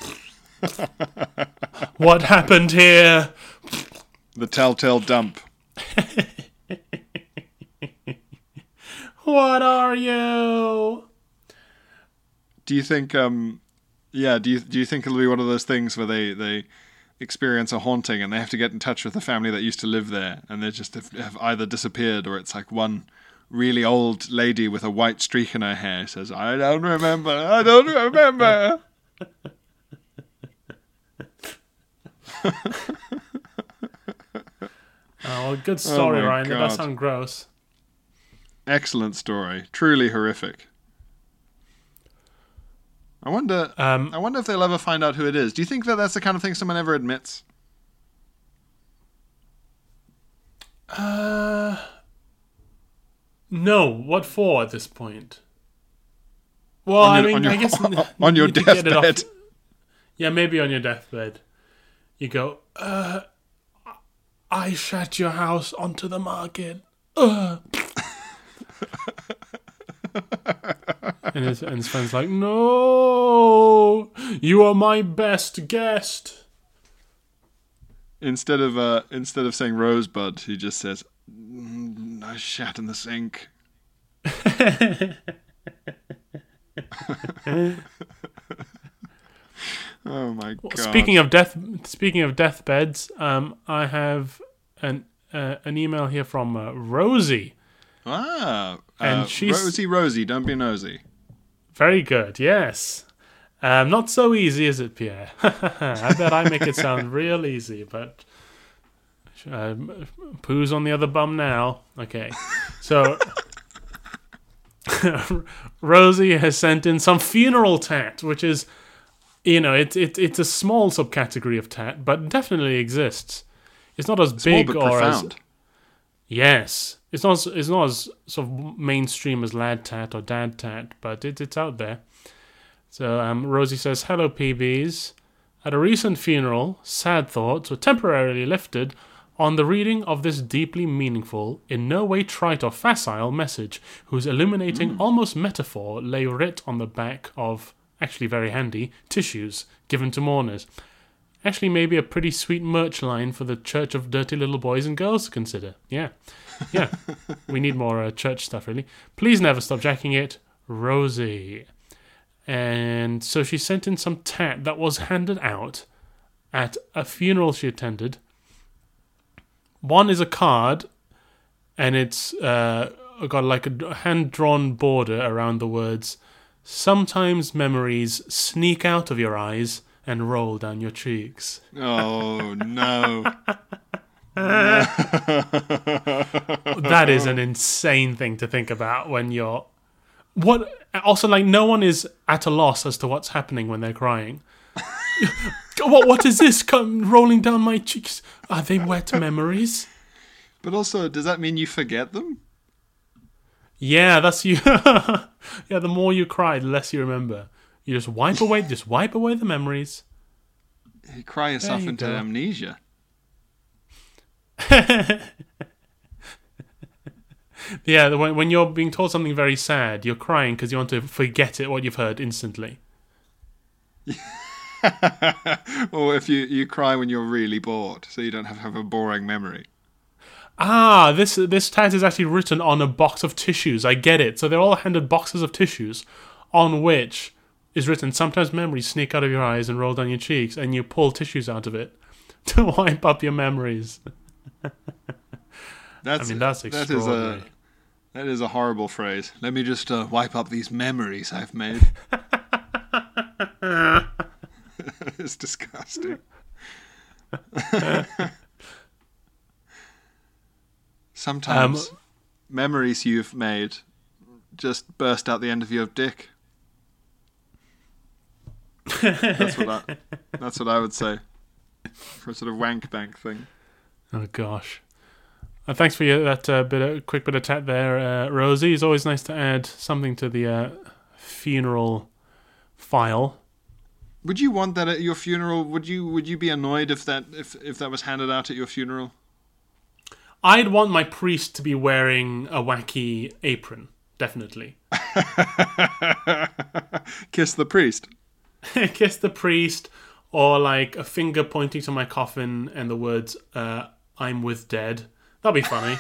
[SPEAKER 3] What happened here?
[SPEAKER 2] The telltale dump.
[SPEAKER 3] What are you?
[SPEAKER 2] Do you think, um, yeah, do you do you think it'll be one of those things where they, they experience a haunting and they have to get in touch with the family that used to live there, and they just have, have either disappeared, or it's like one really old lady with a white streak in her hair says, I don't remember, I don't remember.
[SPEAKER 3] Oh, good story,
[SPEAKER 2] Oh my
[SPEAKER 3] Ryan. That does
[SPEAKER 2] God.
[SPEAKER 3] sound gross.
[SPEAKER 2] Excellent story. Truly horrific. I wonder.
[SPEAKER 3] Um,
[SPEAKER 2] I wonder if they'll ever find out who it is. Do you think that that's the kind of thing someone ever admits?
[SPEAKER 3] Uh, no. What for at this point? Well,
[SPEAKER 2] On
[SPEAKER 3] I
[SPEAKER 2] your-
[SPEAKER 3] mean,
[SPEAKER 2] on your-
[SPEAKER 3] I guess
[SPEAKER 2] on your
[SPEAKER 3] you need to get it off-
[SPEAKER 2] deathbed.
[SPEAKER 3] Yeah, maybe on your deathbed. You go, uh, I shat your house onto the market. Uh. and, his, and his friend's like, no, you are my best guest.
[SPEAKER 2] Instead of uh, instead of saying rosebud, he just says, mm, "I shat in the sink." Oh my god!
[SPEAKER 3] Speaking of death, speaking of deathbeds, um, I have an uh, an email here from uh, Rosie.
[SPEAKER 2] ah,
[SPEAKER 3] and
[SPEAKER 2] uh,
[SPEAKER 3] she's-
[SPEAKER 2] Rosie, Rosie, don't be nosy.
[SPEAKER 3] Very good, yes. Um, not so easy, is it, Pierre? I bet I make it sound real easy, but uh, poo's on the other bum now. Okay, so Rosie has sent in some funeral tat, which is, you know, it, it it's a small subcategory of tat, but definitely exists. It's not as
[SPEAKER 2] Small
[SPEAKER 3] big
[SPEAKER 2] but
[SPEAKER 3] or
[SPEAKER 2] profound.
[SPEAKER 3] as yes, it's not as, it's not as sort of mainstream as lad tat or dad tat, but it, it's out there. So um, Rosie says, "Hello, P Bs. At a recent funeral, sad thoughts were temporarily lifted on the reading of this deeply meaningful, in no way trite or facile message, whose illuminating, almost metaphor lay writ on the back of, actually very handy, tissues given to mourners. Actually, maybe a pretty sweet merch line for the Church of Dirty Little Boys and Girls to consider. Yeah, yeah. We need more uh, church stuff, really. Please never stop jacking it, Rosie." And so she sent in some tat that was handed out at a funeral she attended. One is a card, and it's uh, got like a hand-drawn border around the words, "Sometimes memories sneak out of your eyes and roll down your cheeks."
[SPEAKER 2] Oh no!
[SPEAKER 3] That is an insane thing to think about when you're... What? Also, like, no one is at a loss as to what's happening when they're crying. What? What is this come rolling down my cheeks? Are they wet memories?
[SPEAKER 2] But also, does that mean you forget them?
[SPEAKER 3] Yeah, that's you. Yeah, the more you cry, the less you remember. You just wipe away, just wipe away the memories.
[SPEAKER 2] You cry yourself
[SPEAKER 3] you
[SPEAKER 2] into
[SPEAKER 3] go.
[SPEAKER 2] amnesia.
[SPEAKER 3] Yeah, the- when when you're being told something very sad, you're crying because you want to forget it, what you've heard instantly.
[SPEAKER 2] Or if you, you cry when you're really bored, so you don't have to have a boring memory.
[SPEAKER 3] Ah, this this tat is actually written on a box of tissues. I get it. So they're all handed boxes of tissues on which is written, sometimes memories sneak out of your eyes and roll down your cheeks, and you pull tissues out of it to wipe up your memories.
[SPEAKER 2] That's,
[SPEAKER 3] I mean, that's extraordinary.
[SPEAKER 2] That is a, that is a horrible phrase. Let me just uh, wipe up these memories I've made. It's disgusting. Sometimes
[SPEAKER 3] Um,
[SPEAKER 2] memories you've made just burst out the end of your dick. That's what I, that's what I would say for a sort of wank bank thing.
[SPEAKER 3] Oh gosh. Uh, thanks for your, that uh, bit of, quick bit of chat there, uh, Rosie. It's always nice to add something to the uh, funeral file.
[SPEAKER 2] Would you want that at your funeral? Would you would you be annoyed if that if, if that was handed out at your funeral?
[SPEAKER 3] I'd want my priest to be wearing a wacky apron, definitely.
[SPEAKER 2] Kiss the priest.
[SPEAKER 3] Kiss the priest, or like a finger pointing to my coffin and the words, uh, I'm with dead. That'd be funny.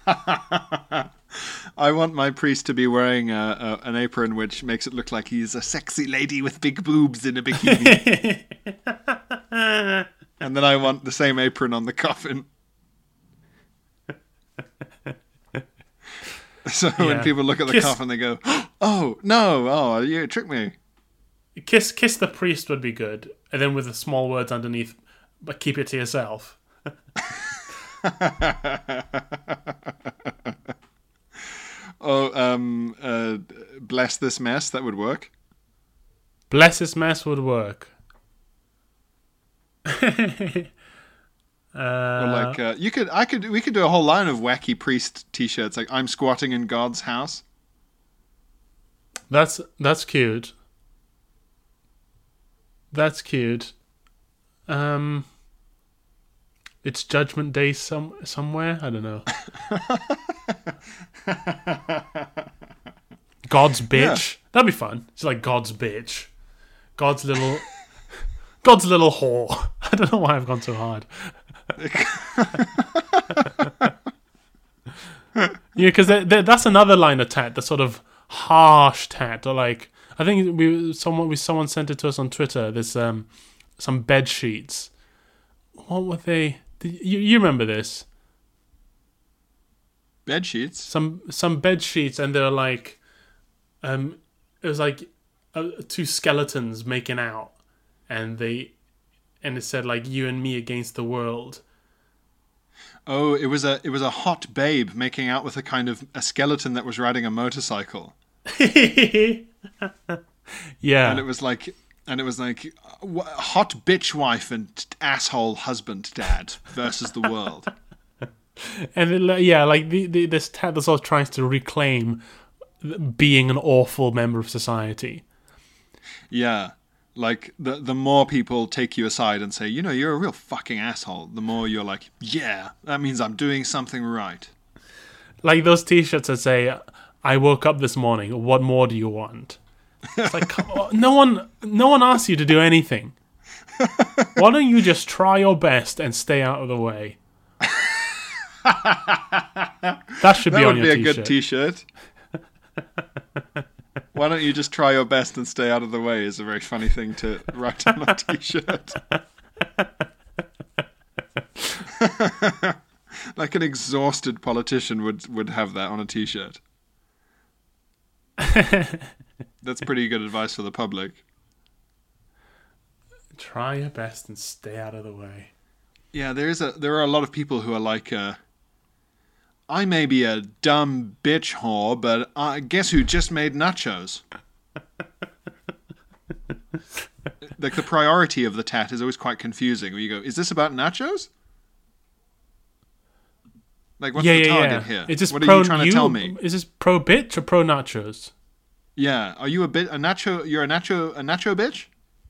[SPEAKER 2] I want my priest to be wearing a, a, an apron which makes it look like he's a sexy lady with big boobs in a bikini. And then I want the same apron on the coffin. So yeah. When people look at the kiss. coffin, they go, "Oh no! Oh, you tricked me."
[SPEAKER 3] Kiss, kiss the priest would be good, and then with the small words underneath, but keep it to yourself.
[SPEAKER 2] Oh, um, uh, bless this mess. That would work.
[SPEAKER 3] Bless this mess would work. Uh,
[SPEAKER 2] or like uh, you could, I could, we could do a whole line of wacky priest T-shirts, like "I'm squatting in God's house."
[SPEAKER 3] That's that's cute. That's cute. Um, it's Judgment Day some somewhere. I don't know. God's bitch. Yeah. That'd be fun. It's like God's bitch. God's little. God's little whore. I don't know why I've gone so hard. Yeah, because that's another line of tat, the sort of harsh tat, or like I think we someone we someone sent it to us on Twitter. There's um some bed sheets. What were they? You you remember this?
[SPEAKER 2] Bed sheets.
[SPEAKER 3] Some some bed sheets, and they're like, um, it was like uh, two skeletons making out, and they. And it said like you and me against the world.
[SPEAKER 2] Oh, it was a it was a hot babe making out with a kind of a skeleton that was riding a motorcycle.
[SPEAKER 3] Yeah.
[SPEAKER 2] And it was like and it was like hot bitch wife and asshole husband dad versus the world.
[SPEAKER 3] And it, yeah, like the, the this tat that sort of tries to reclaim being an awful member of society.
[SPEAKER 2] Yeah. Like, the the more people take you aside and say, you know, you're a real fucking asshole, the more you're like, yeah, that means I'm doing something right. Like
[SPEAKER 3] those T-shirts that say, I woke up this morning, what more do you want? It's like, come on, no one, no one asked you to do anything. Why don't you just try your best and stay out of the way? That should be
[SPEAKER 2] that
[SPEAKER 3] on your
[SPEAKER 2] T-shirt. That would be a good T-shirt. Why don't you just try your best and stay out of the way is a very funny thing to write on a T-shirt. Like an exhausted politician would, would have that on a T-shirt. That's pretty good advice for the public.
[SPEAKER 3] Try your best and stay out of the way.
[SPEAKER 2] Yeah, there is a there are a lot of people who are like, uh, I may be a dumb bitch whore, but uh, guess who just made nachos? Like the priority of the tat is always quite confusing. Where you go, is this about nachos? Like, what's
[SPEAKER 3] yeah,
[SPEAKER 2] the
[SPEAKER 3] yeah,
[SPEAKER 2] target
[SPEAKER 3] yeah.
[SPEAKER 2] here?
[SPEAKER 3] Is this
[SPEAKER 2] what
[SPEAKER 3] pro,
[SPEAKER 2] are you trying to
[SPEAKER 3] you,
[SPEAKER 2] tell me?
[SPEAKER 3] Is this pro bitch or pro nachos?
[SPEAKER 2] Yeah, are you a bit a nacho? You're a nacho a nacho bitch?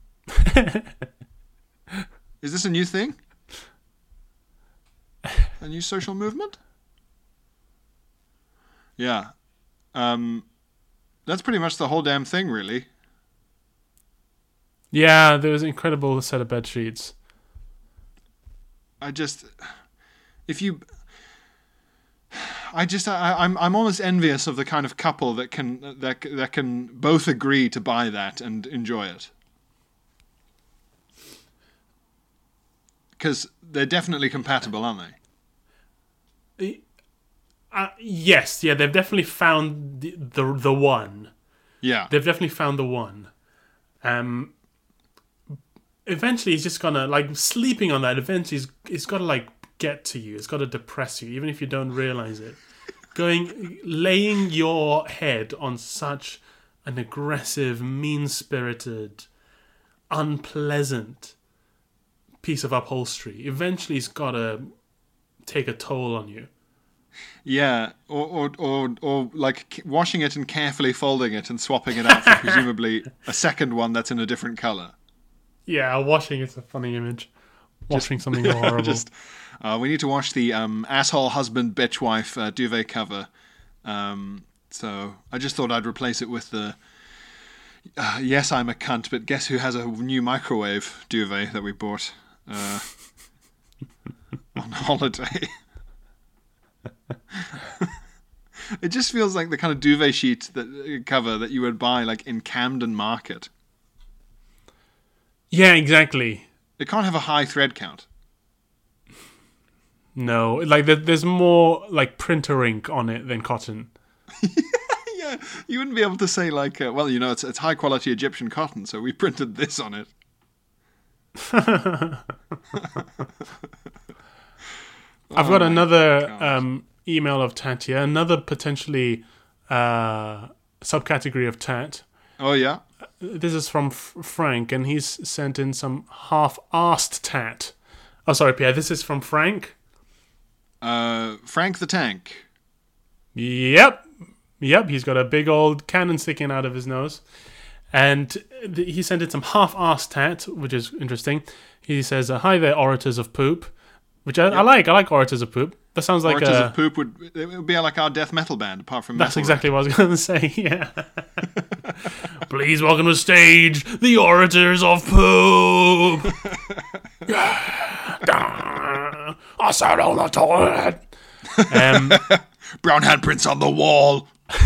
[SPEAKER 2] Is this a new thing? A new social movement? Yeah. Um, that's pretty much the whole damn thing, really.
[SPEAKER 3] Yeah, there was an incredible set of bed sheets.
[SPEAKER 2] I just, if you, I just, I, I'm, I'm almost envious of the kind of couple that can that that can both agree to buy that and enjoy it, because they're definitely compatible, aren't they?
[SPEAKER 3] Uh, yes, yeah, they've definitely found the, the the one.
[SPEAKER 2] Yeah,
[SPEAKER 3] they've definitely found the one. Um. Eventually, it's just gonna like sleeping on that. Eventually, it's, it's got to like get to you. It's got to depress you, even if you don't realize it. Going, laying your head on such an aggressive, mean-spirited, unpleasant piece of upholstery. Eventually, it's got to take a toll on you.
[SPEAKER 2] Yeah, or, or or or like washing it and carefully folding it and swapping it out for presumably a second one that's in a different color.
[SPEAKER 3] Yeah, washing is a funny image. Washing just, something horrible. Just,
[SPEAKER 2] uh, we need to wash the um, asshole husband bitch wife uh, duvet cover. Um, so I just thought I'd replace it with the uh, yes, I'm a cunt, but guess who has a new microwave duvet that we bought uh, on holiday. It just feels like the kind of duvet sheet that cover that you would buy like in Camden Market.
[SPEAKER 3] Yeah, exactly.
[SPEAKER 2] It can't have a high thread count.
[SPEAKER 3] No, like there's more like printer ink on it than cotton.
[SPEAKER 2] Yeah, you wouldn't be able to say like, uh, well, you know, it's it's high quality Egyptian cotton, so we printed this on it.
[SPEAKER 3] I've got oh another um, email of tat here, another potentially uh, subcategory of tat.
[SPEAKER 2] Oh yeah.
[SPEAKER 3] This is from F- Frank, and he's sent in some half-arsed tat. Oh, sorry, Pierre. This is from Frank.
[SPEAKER 2] Uh, Frank the Tank.
[SPEAKER 3] Yep. Yep, he's got a big old cannon sticking out of his nose. And th- he sent in some half-arsed tat, which is interesting. He says, uh, hi there, orators of poop. Which I, yep. I like. I like orators of poop. That sounds like
[SPEAKER 2] orators
[SPEAKER 3] a...
[SPEAKER 2] of poop would, it would be like our death metal band, apart from
[SPEAKER 3] That's
[SPEAKER 2] metal
[SPEAKER 3] exactly
[SPEAKER 2] rock.
[SPEAKER 3] what I was going to say, yeah. Please welcome to the stage, the orators of poop. I sat on the toilet. Um,
[SPEAKER 2] Brown handprints on the wall.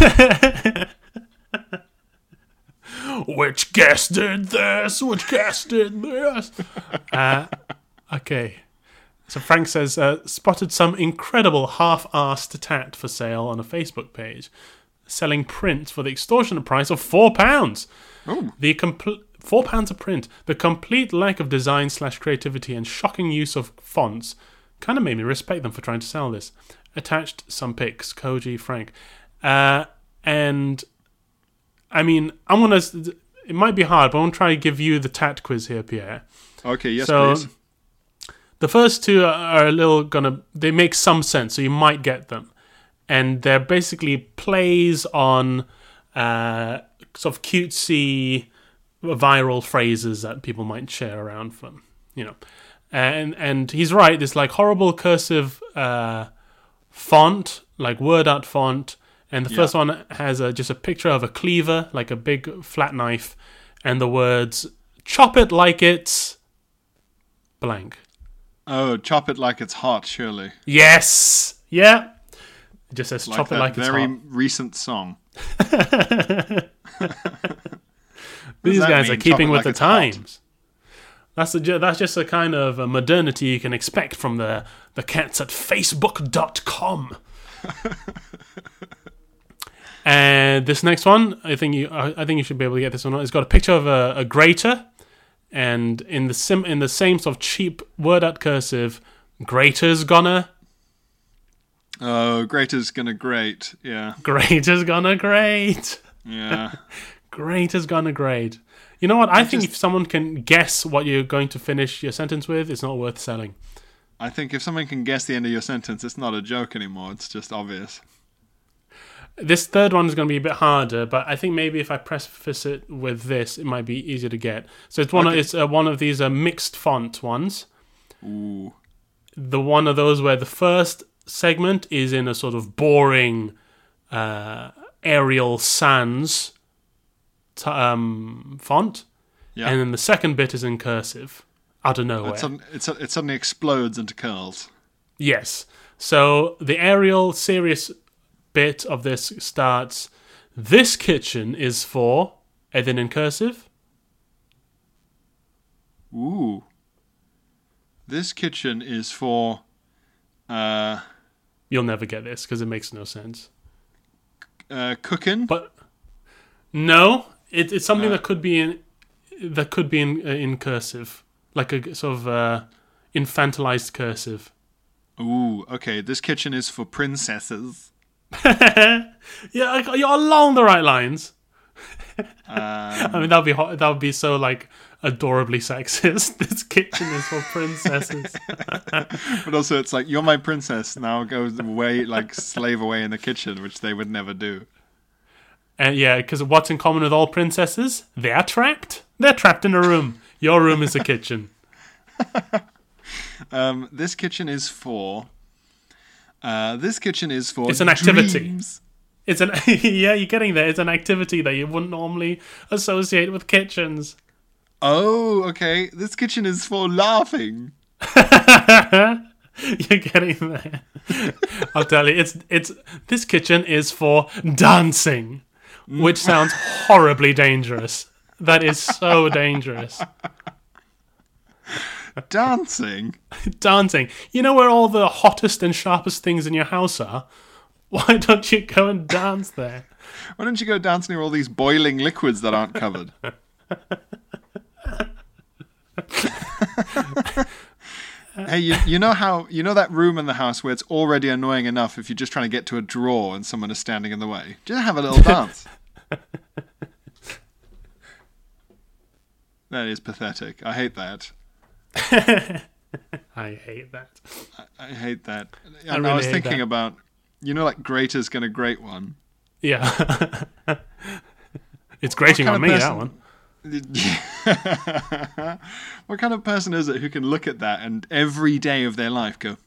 [SPEAKER 3] Which guest did this? Which guest did this? Uh, okay. So Frank says, uh, spotted some incredible half-arsed tat for sale on a Facebook page, selling print for the extortionate price of four pounds.
[SPEAKER 2] Ooh.
[SPEAKER 3] The compl- four pounds a print. The complete lack of design slash creativity and shocking use of fonts kind of made me respect them for trying to sell this. Attached some pics, Koji, Frank, uh, and I mean, I'm gonna. It might be hard, but I'm gonna try to give you the tat quiz here, Pierre.
[SPEAKER 2] Okay, yes,
[SPEAKER 3] so,
[SPEAKER 2] please.
[SPEAKER 3] The first two are a little gonna, they make some sense, so you might get them. And they're basically plays on uh, sort of cutesy viral phrases that people might share around from, you know. And and he's right, this like horrible cursive uh, font, like word art font. And the yeah. first one has a, just a picture of a cleaver, like a big flat knife, and the words, chop it like it's blank.
[SPEAKER 2] Oh, chop it like it's hot, surely.
[SPEAKER 3] Yes! Yeah. It just says
[SPEAKER 2] like
[SPEAKER 3] chop it like it's hot.
[SPEAKER 2] Very recent song.
[SPEAKER 3] These guys
[SPEAKER 2] mean,
[SPEAKER 3] are keeping with
[SPEAKER 2] like
[SPEAKER 3] the times. That's a, that's just a kind of a modernity you can expect from the, the cats at facebook dot com. And this next one, I think you I think you should be able to get this one. It's got a picture of a, a grater, and in the sim in the same sort of cheap word art cursive, grater's gonna.
[SPEAKER 2] Oh, grater's gonna grate, yeah.
[SPEAKER 3] Grater's gonna grate.
[SPEAKER 2] Yeah.
[SPEAKER 3] Grater's gonna grate. You know what? I, I think
[SPEAKER 2] just,
[SPEAKER 3] if someone can guess what you're going to finish your sentence with, it's not worth selling.
[SPEAKER 2] I think if someone can guess the end of your sentence, it's not a joke anymore. It's just obvious.
[SPEAKER 3] This third one is going to be a bit harder, but I think maybe if I preface it with this, it might be easier to get. So it's one. Okay. Of, it's uh, one of these uh, mixed font ones.
[SPEAKER 2] Ooh.
[SPEAKER 3] The one of those where the first segment is in a sort of boring uh, Arial Sans t- um, font,
[SPEAKER 2] Yeah.
[SPEAKER 3] And then the second bit is in cursive, out of nowhere.
[SPEAKER 2] It, sudden, it, it suddenly explodes into curls.
[SPEAKER 3] Yes. So the Arial serious bit of this starts, this kitchen is for, and then in cursive.
[SPEAKER 2] Ooh. This kitchen is for... Uh,
[SPEAKER 3] You'll never get this because it makes no sense.
[SPEAKER 2] uh, cooking?
[SPEAKER 3] But no, it, it's something
[SPEAKER 2] Uh.
[SPEAKER 3] that could be in that could be in uh, in cursive, like a sort of uh, infantilized cursive.
[SPEAKER 2] Ooh, okay. This kitchen is for princesses.
[SPEAKER 3] Yeah, I- you're along the right lines.
[SPEAKER 2] Um,
[SPEAKER 3] I mean, that would be hot, that would be so like adorably sexist. This kitchen is for princesses.
[SPEAKER 2] But also, it's like, you're my princess, now go away, like, slave away in the kitchen, which they would never do.
[SPEAKER 3] And yeah, because what's in common with all princesses? They're trapped. They're trapped in a room. Your room is a kitchen.
[SPEAKER 2] Um, this kitchen is for... Uh, this kitchen is for
[SPEAKER 3] It's an activity.
[SPEAKER 2] dreams.
[SPEAKER 3] It's an yeah, you're getting there. It's an activity that you wouldn't normally associate with kitchens.
[SPEAKER 2] Oh, okay. This kitchen is for laughing.
[SPEAKER 3] You're getting there. I'll tell you, it's it's this kitchen is for dancing, which sounds horribly dangerous. That is so dangerous.
[SPEAKER 2] Dancing?
[SPEAKER 3] Dancing. You know where all the hottest and sharpest things in your house are? Why don't you go and dance there?
[SPEAKER 2] Why don't you go dance near all these boiling liquids that aren't covered? Hey, you, you know how you know that room in the house where it's already annoying enough if you're just trying to get to a drawer and someone is standing in the way? Just have a little dance. That is pathetic. I hate that.
[SPEAKER 3] I hate that.
[SPEAKER 2] I hate that.
[SPEAKER 3] I
[SPEAKER 2] And I,
[SPEAKER 3] really
[SPEAKER 2] was
[SPEAKER 3] hate
[SPEAKER 2] thinking
[SPEAKER 3] that.
[SPEAKER 2] about, you know, like Grater's gonna grate one.
[SPEAKER 3] Yeah. It's grating
[SPEAKER 2] What
[SPEAKER 3] on
[SPEAKER 2] kind
[SPEAKER 3] me,
[SPEAKER 2] of
[SPEAKER 3] that
[SPEAKER 2] person-
[SPEAKER 3] one.
[SPEAKER 2] What kind of person is it who can look at that and every day of their life go,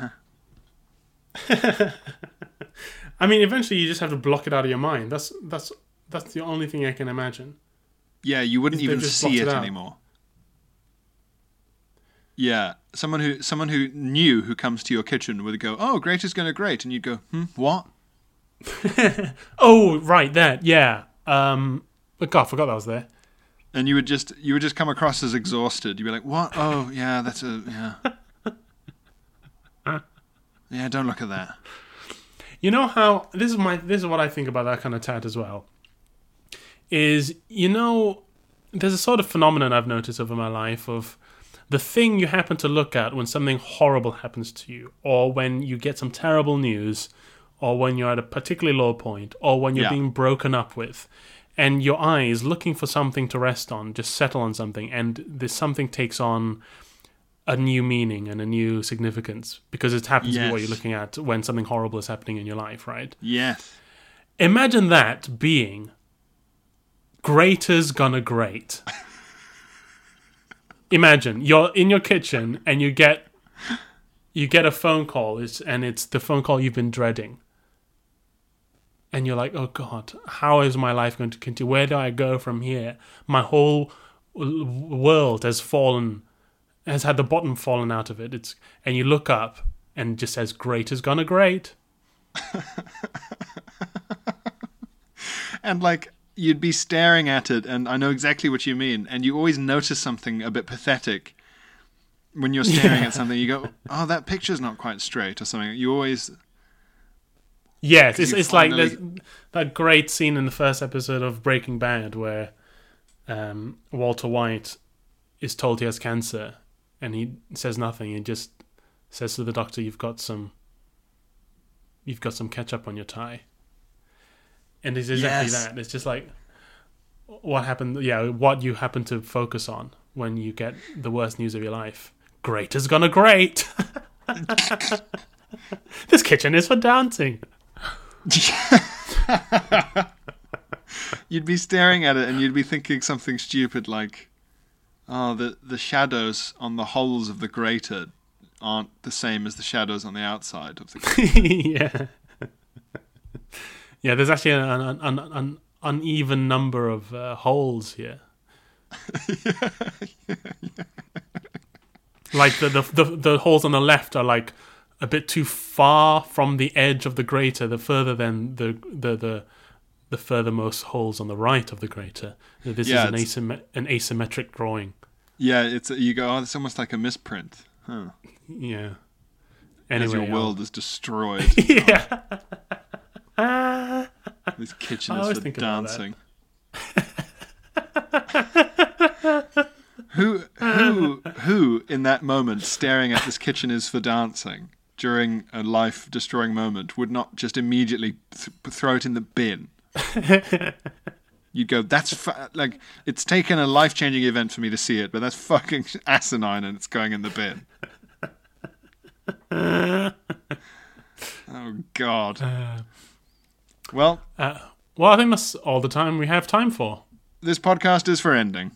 [SPEAKER 3] I mean, eventually you just have to block it out of your mind. That's that's that's the only thing I can imagine.
[SPEAKER 2] yeah, you wouldn't
[SPEAKER 3] They've
[SPEAKER 2] even
[SPEAKER 3] just
[SPEAKER 2] see
[SPEAKER 3] blocked
[SPEAKER 2] it
[SPEAKER 3] it out.
[SPEAKER 2] anymore. Yeah, someone who someone who knew who comes to your kitchen would go, "Oh, Grater's gonna grate," and you'd go, "Hmm, what?"
[SPEAKER 3] Oh, right, that, yeah. Um, but God, I forgot that was there.
[SPEAKER 2] And you would just you would just come across as exhausted. You'd be like, "What? Oh, yeah, that's a yeah, yeah. Don't look at that."
[SPEAKER 3] You know how this is my this is what I think about that kind of tat as well. Is, you know, there's a sort of phenomenon I've noticed over my life of the thing you happen to look at when something horrible happens to you, or when you get some terrible news, or when you're at a particularly low point, or when you're
[SPEAKER 2] Yeah.
[SPEAKER 3] being broken up with, and your eyes looking for something to rest on, just settle on something, and this something takes on a new meaning and a new significance because it happens to be what
[SPEAKER 2] Yes.
[SPEAKER 3] you're looking at when something horrible is happening in your life, right?
[SPEAKER 2] Yes.
[SPEAKER 3] Imagine that being Grater's gonna grate. Imagine you're in your kitchen and you get you get a phone call, it's, and it's the phone call you've been dreading. And you're like, oh God, how is my life going to continue? Where do I go from here? My whole w- world has fallen, has had the bottom fallen out of it. It's and you look up and it just says, Grater's gonna grate.
[SPEAKER 2] And like you'd be staring at it, and I know exactly what you mean. And you always notice something a bit pathetic when you're staring
[SPEAKER 3] Yeah.
[SPEAKER 2] at something. You go, "Oh, that picture's not quite straight," or something. You always,
[SPEAKER 3] Yes, it's
[SPEAKER 2] you
[SPEAKER 3] it's like
[SPEAKER 2] finally-
[SPEAKER 3] there's that great scene in the first episode of Breaking Bad where um, Walter White is told he has cancer, and he says nothing. He just says to the doctor, "You've got some, you've got some ketchup on your tie," and it's exactly
[SPEAKER 2] Yes.
[SPEAKER 3] that. It's just like what happened. Yeah, what you happen to focus on when you get the worst news of your life. Grater's gonna grate. This kitchen is for dancing.
[SPEAKER 2] you'd be staring at it, and you'd be thinking something stupid like, "Oh, the the shadows on the holes of the grater aren't the same as the shadows on the outside of the grater."
[SPEAKER 3] Yeah. Yeah, there's actually an, an, an, an uneven number of uh, holes here. Like the, the the the holes on the left are like a bit too far from the edge of the crater, the further than the the the, the furthermost holes on the right of the crater. This
[SPEAKER 2] yeah,
[SPEAKER 3] is an, asym- an asymmetric drawing.
[SPEAKER 2] Yeah, it's you go. Oh, it's almost like a misprint. Huh.
[SPEAKER 3] Yeah.
[SPEAKER 2] Anyway, As your world
[SPEAKER 3] I'll...
[SPEAKER 2] is destroyed.
[SPEAKER 3] Yeah.
[SPEAKER 2] Oh. This kitchen is for dancing. who, who, who in that moment, staring at this kitchen is for dancing during a life-destroying moment, would not just immediately th- throw it in the bin? You'd go, that's fu- like it's taken a life-changing event for me to see it, but that's fucking asinine, and it's going in the bin. Oh God.
[SPEAKER 3] Uh,
[SPEAKER 2] well,
[SPEAKER 3] uh, well, I think that's all the time we have time for.
[SPEAKER 2] This podcast is for ending.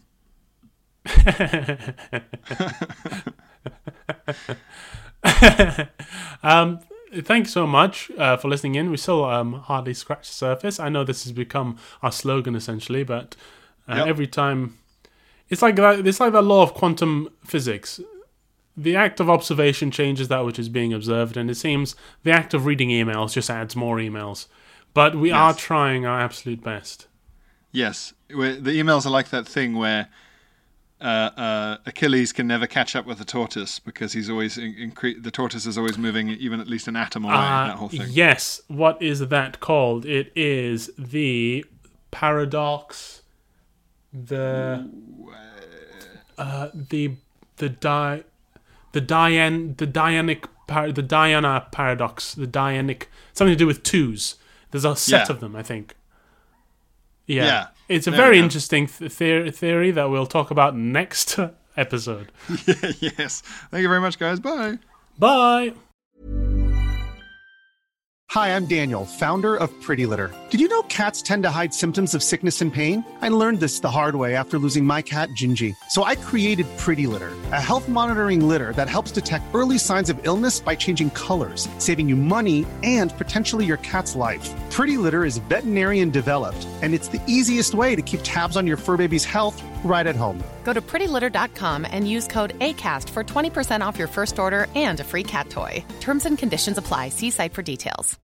[SPEAKER 3] um, thanks so much uh, for listening in. We still um, hardly scratched the surface. I know this has become our slogan essentially, but uh, yep. every time it's like that. It's like the law of quantum physics. The act of observation changes that which is being observed, and it seems the act of reading emails just adds more emails. But we yes. are trying our absolute best.
[SPEAKER 2] Yes, the emails are like that thing where uh, uh, Achilles can never catch up with the tortoise because he's always in, incre- the tortoise is always moving even at least an atom away.
[SPEAKER 3] Uh,
[SPEAKER 2] that whole thing.
[SPEAKER 3] Yes, what is that called? It is the paradox. The uh, the the di the Dian the Dianic par- the Diana paradox. The Dianic something to do with twos. There's a set
[SPEAKER 2] yeah.
[SPEAKER 3] of them, I think. Yeah.
[SPEAKER 2] yeah.
[SPEAKER 3] It's a there very interesting th- theory, theory that we'll talk about next episode.
[SPEAKER 2] Yes. Thank you very much, guys. Bye.
[SPEAKER 3] Bye.
[SPEAKER 6] Hi, I'm Daniel, founder of Pretty Litter. Did you know cats tend to hide symptoms of sickness and pain? I learned this the hard way after losing my cat, Gingy. So I created Pretty Litter, a health monitoring litter that helps detect early signs of illness by changing colors, saving you money and potentially your cat's life. Pretty Litter is veterinarian developed, and it's the easiest way to keep tabs on your fur baby's health right at home.
[SPEAKER 9] Go to pretty litter dot com and use code ACAST for twenty percent off your first order and a free cat toy. Terms and conditions apply. See site for details.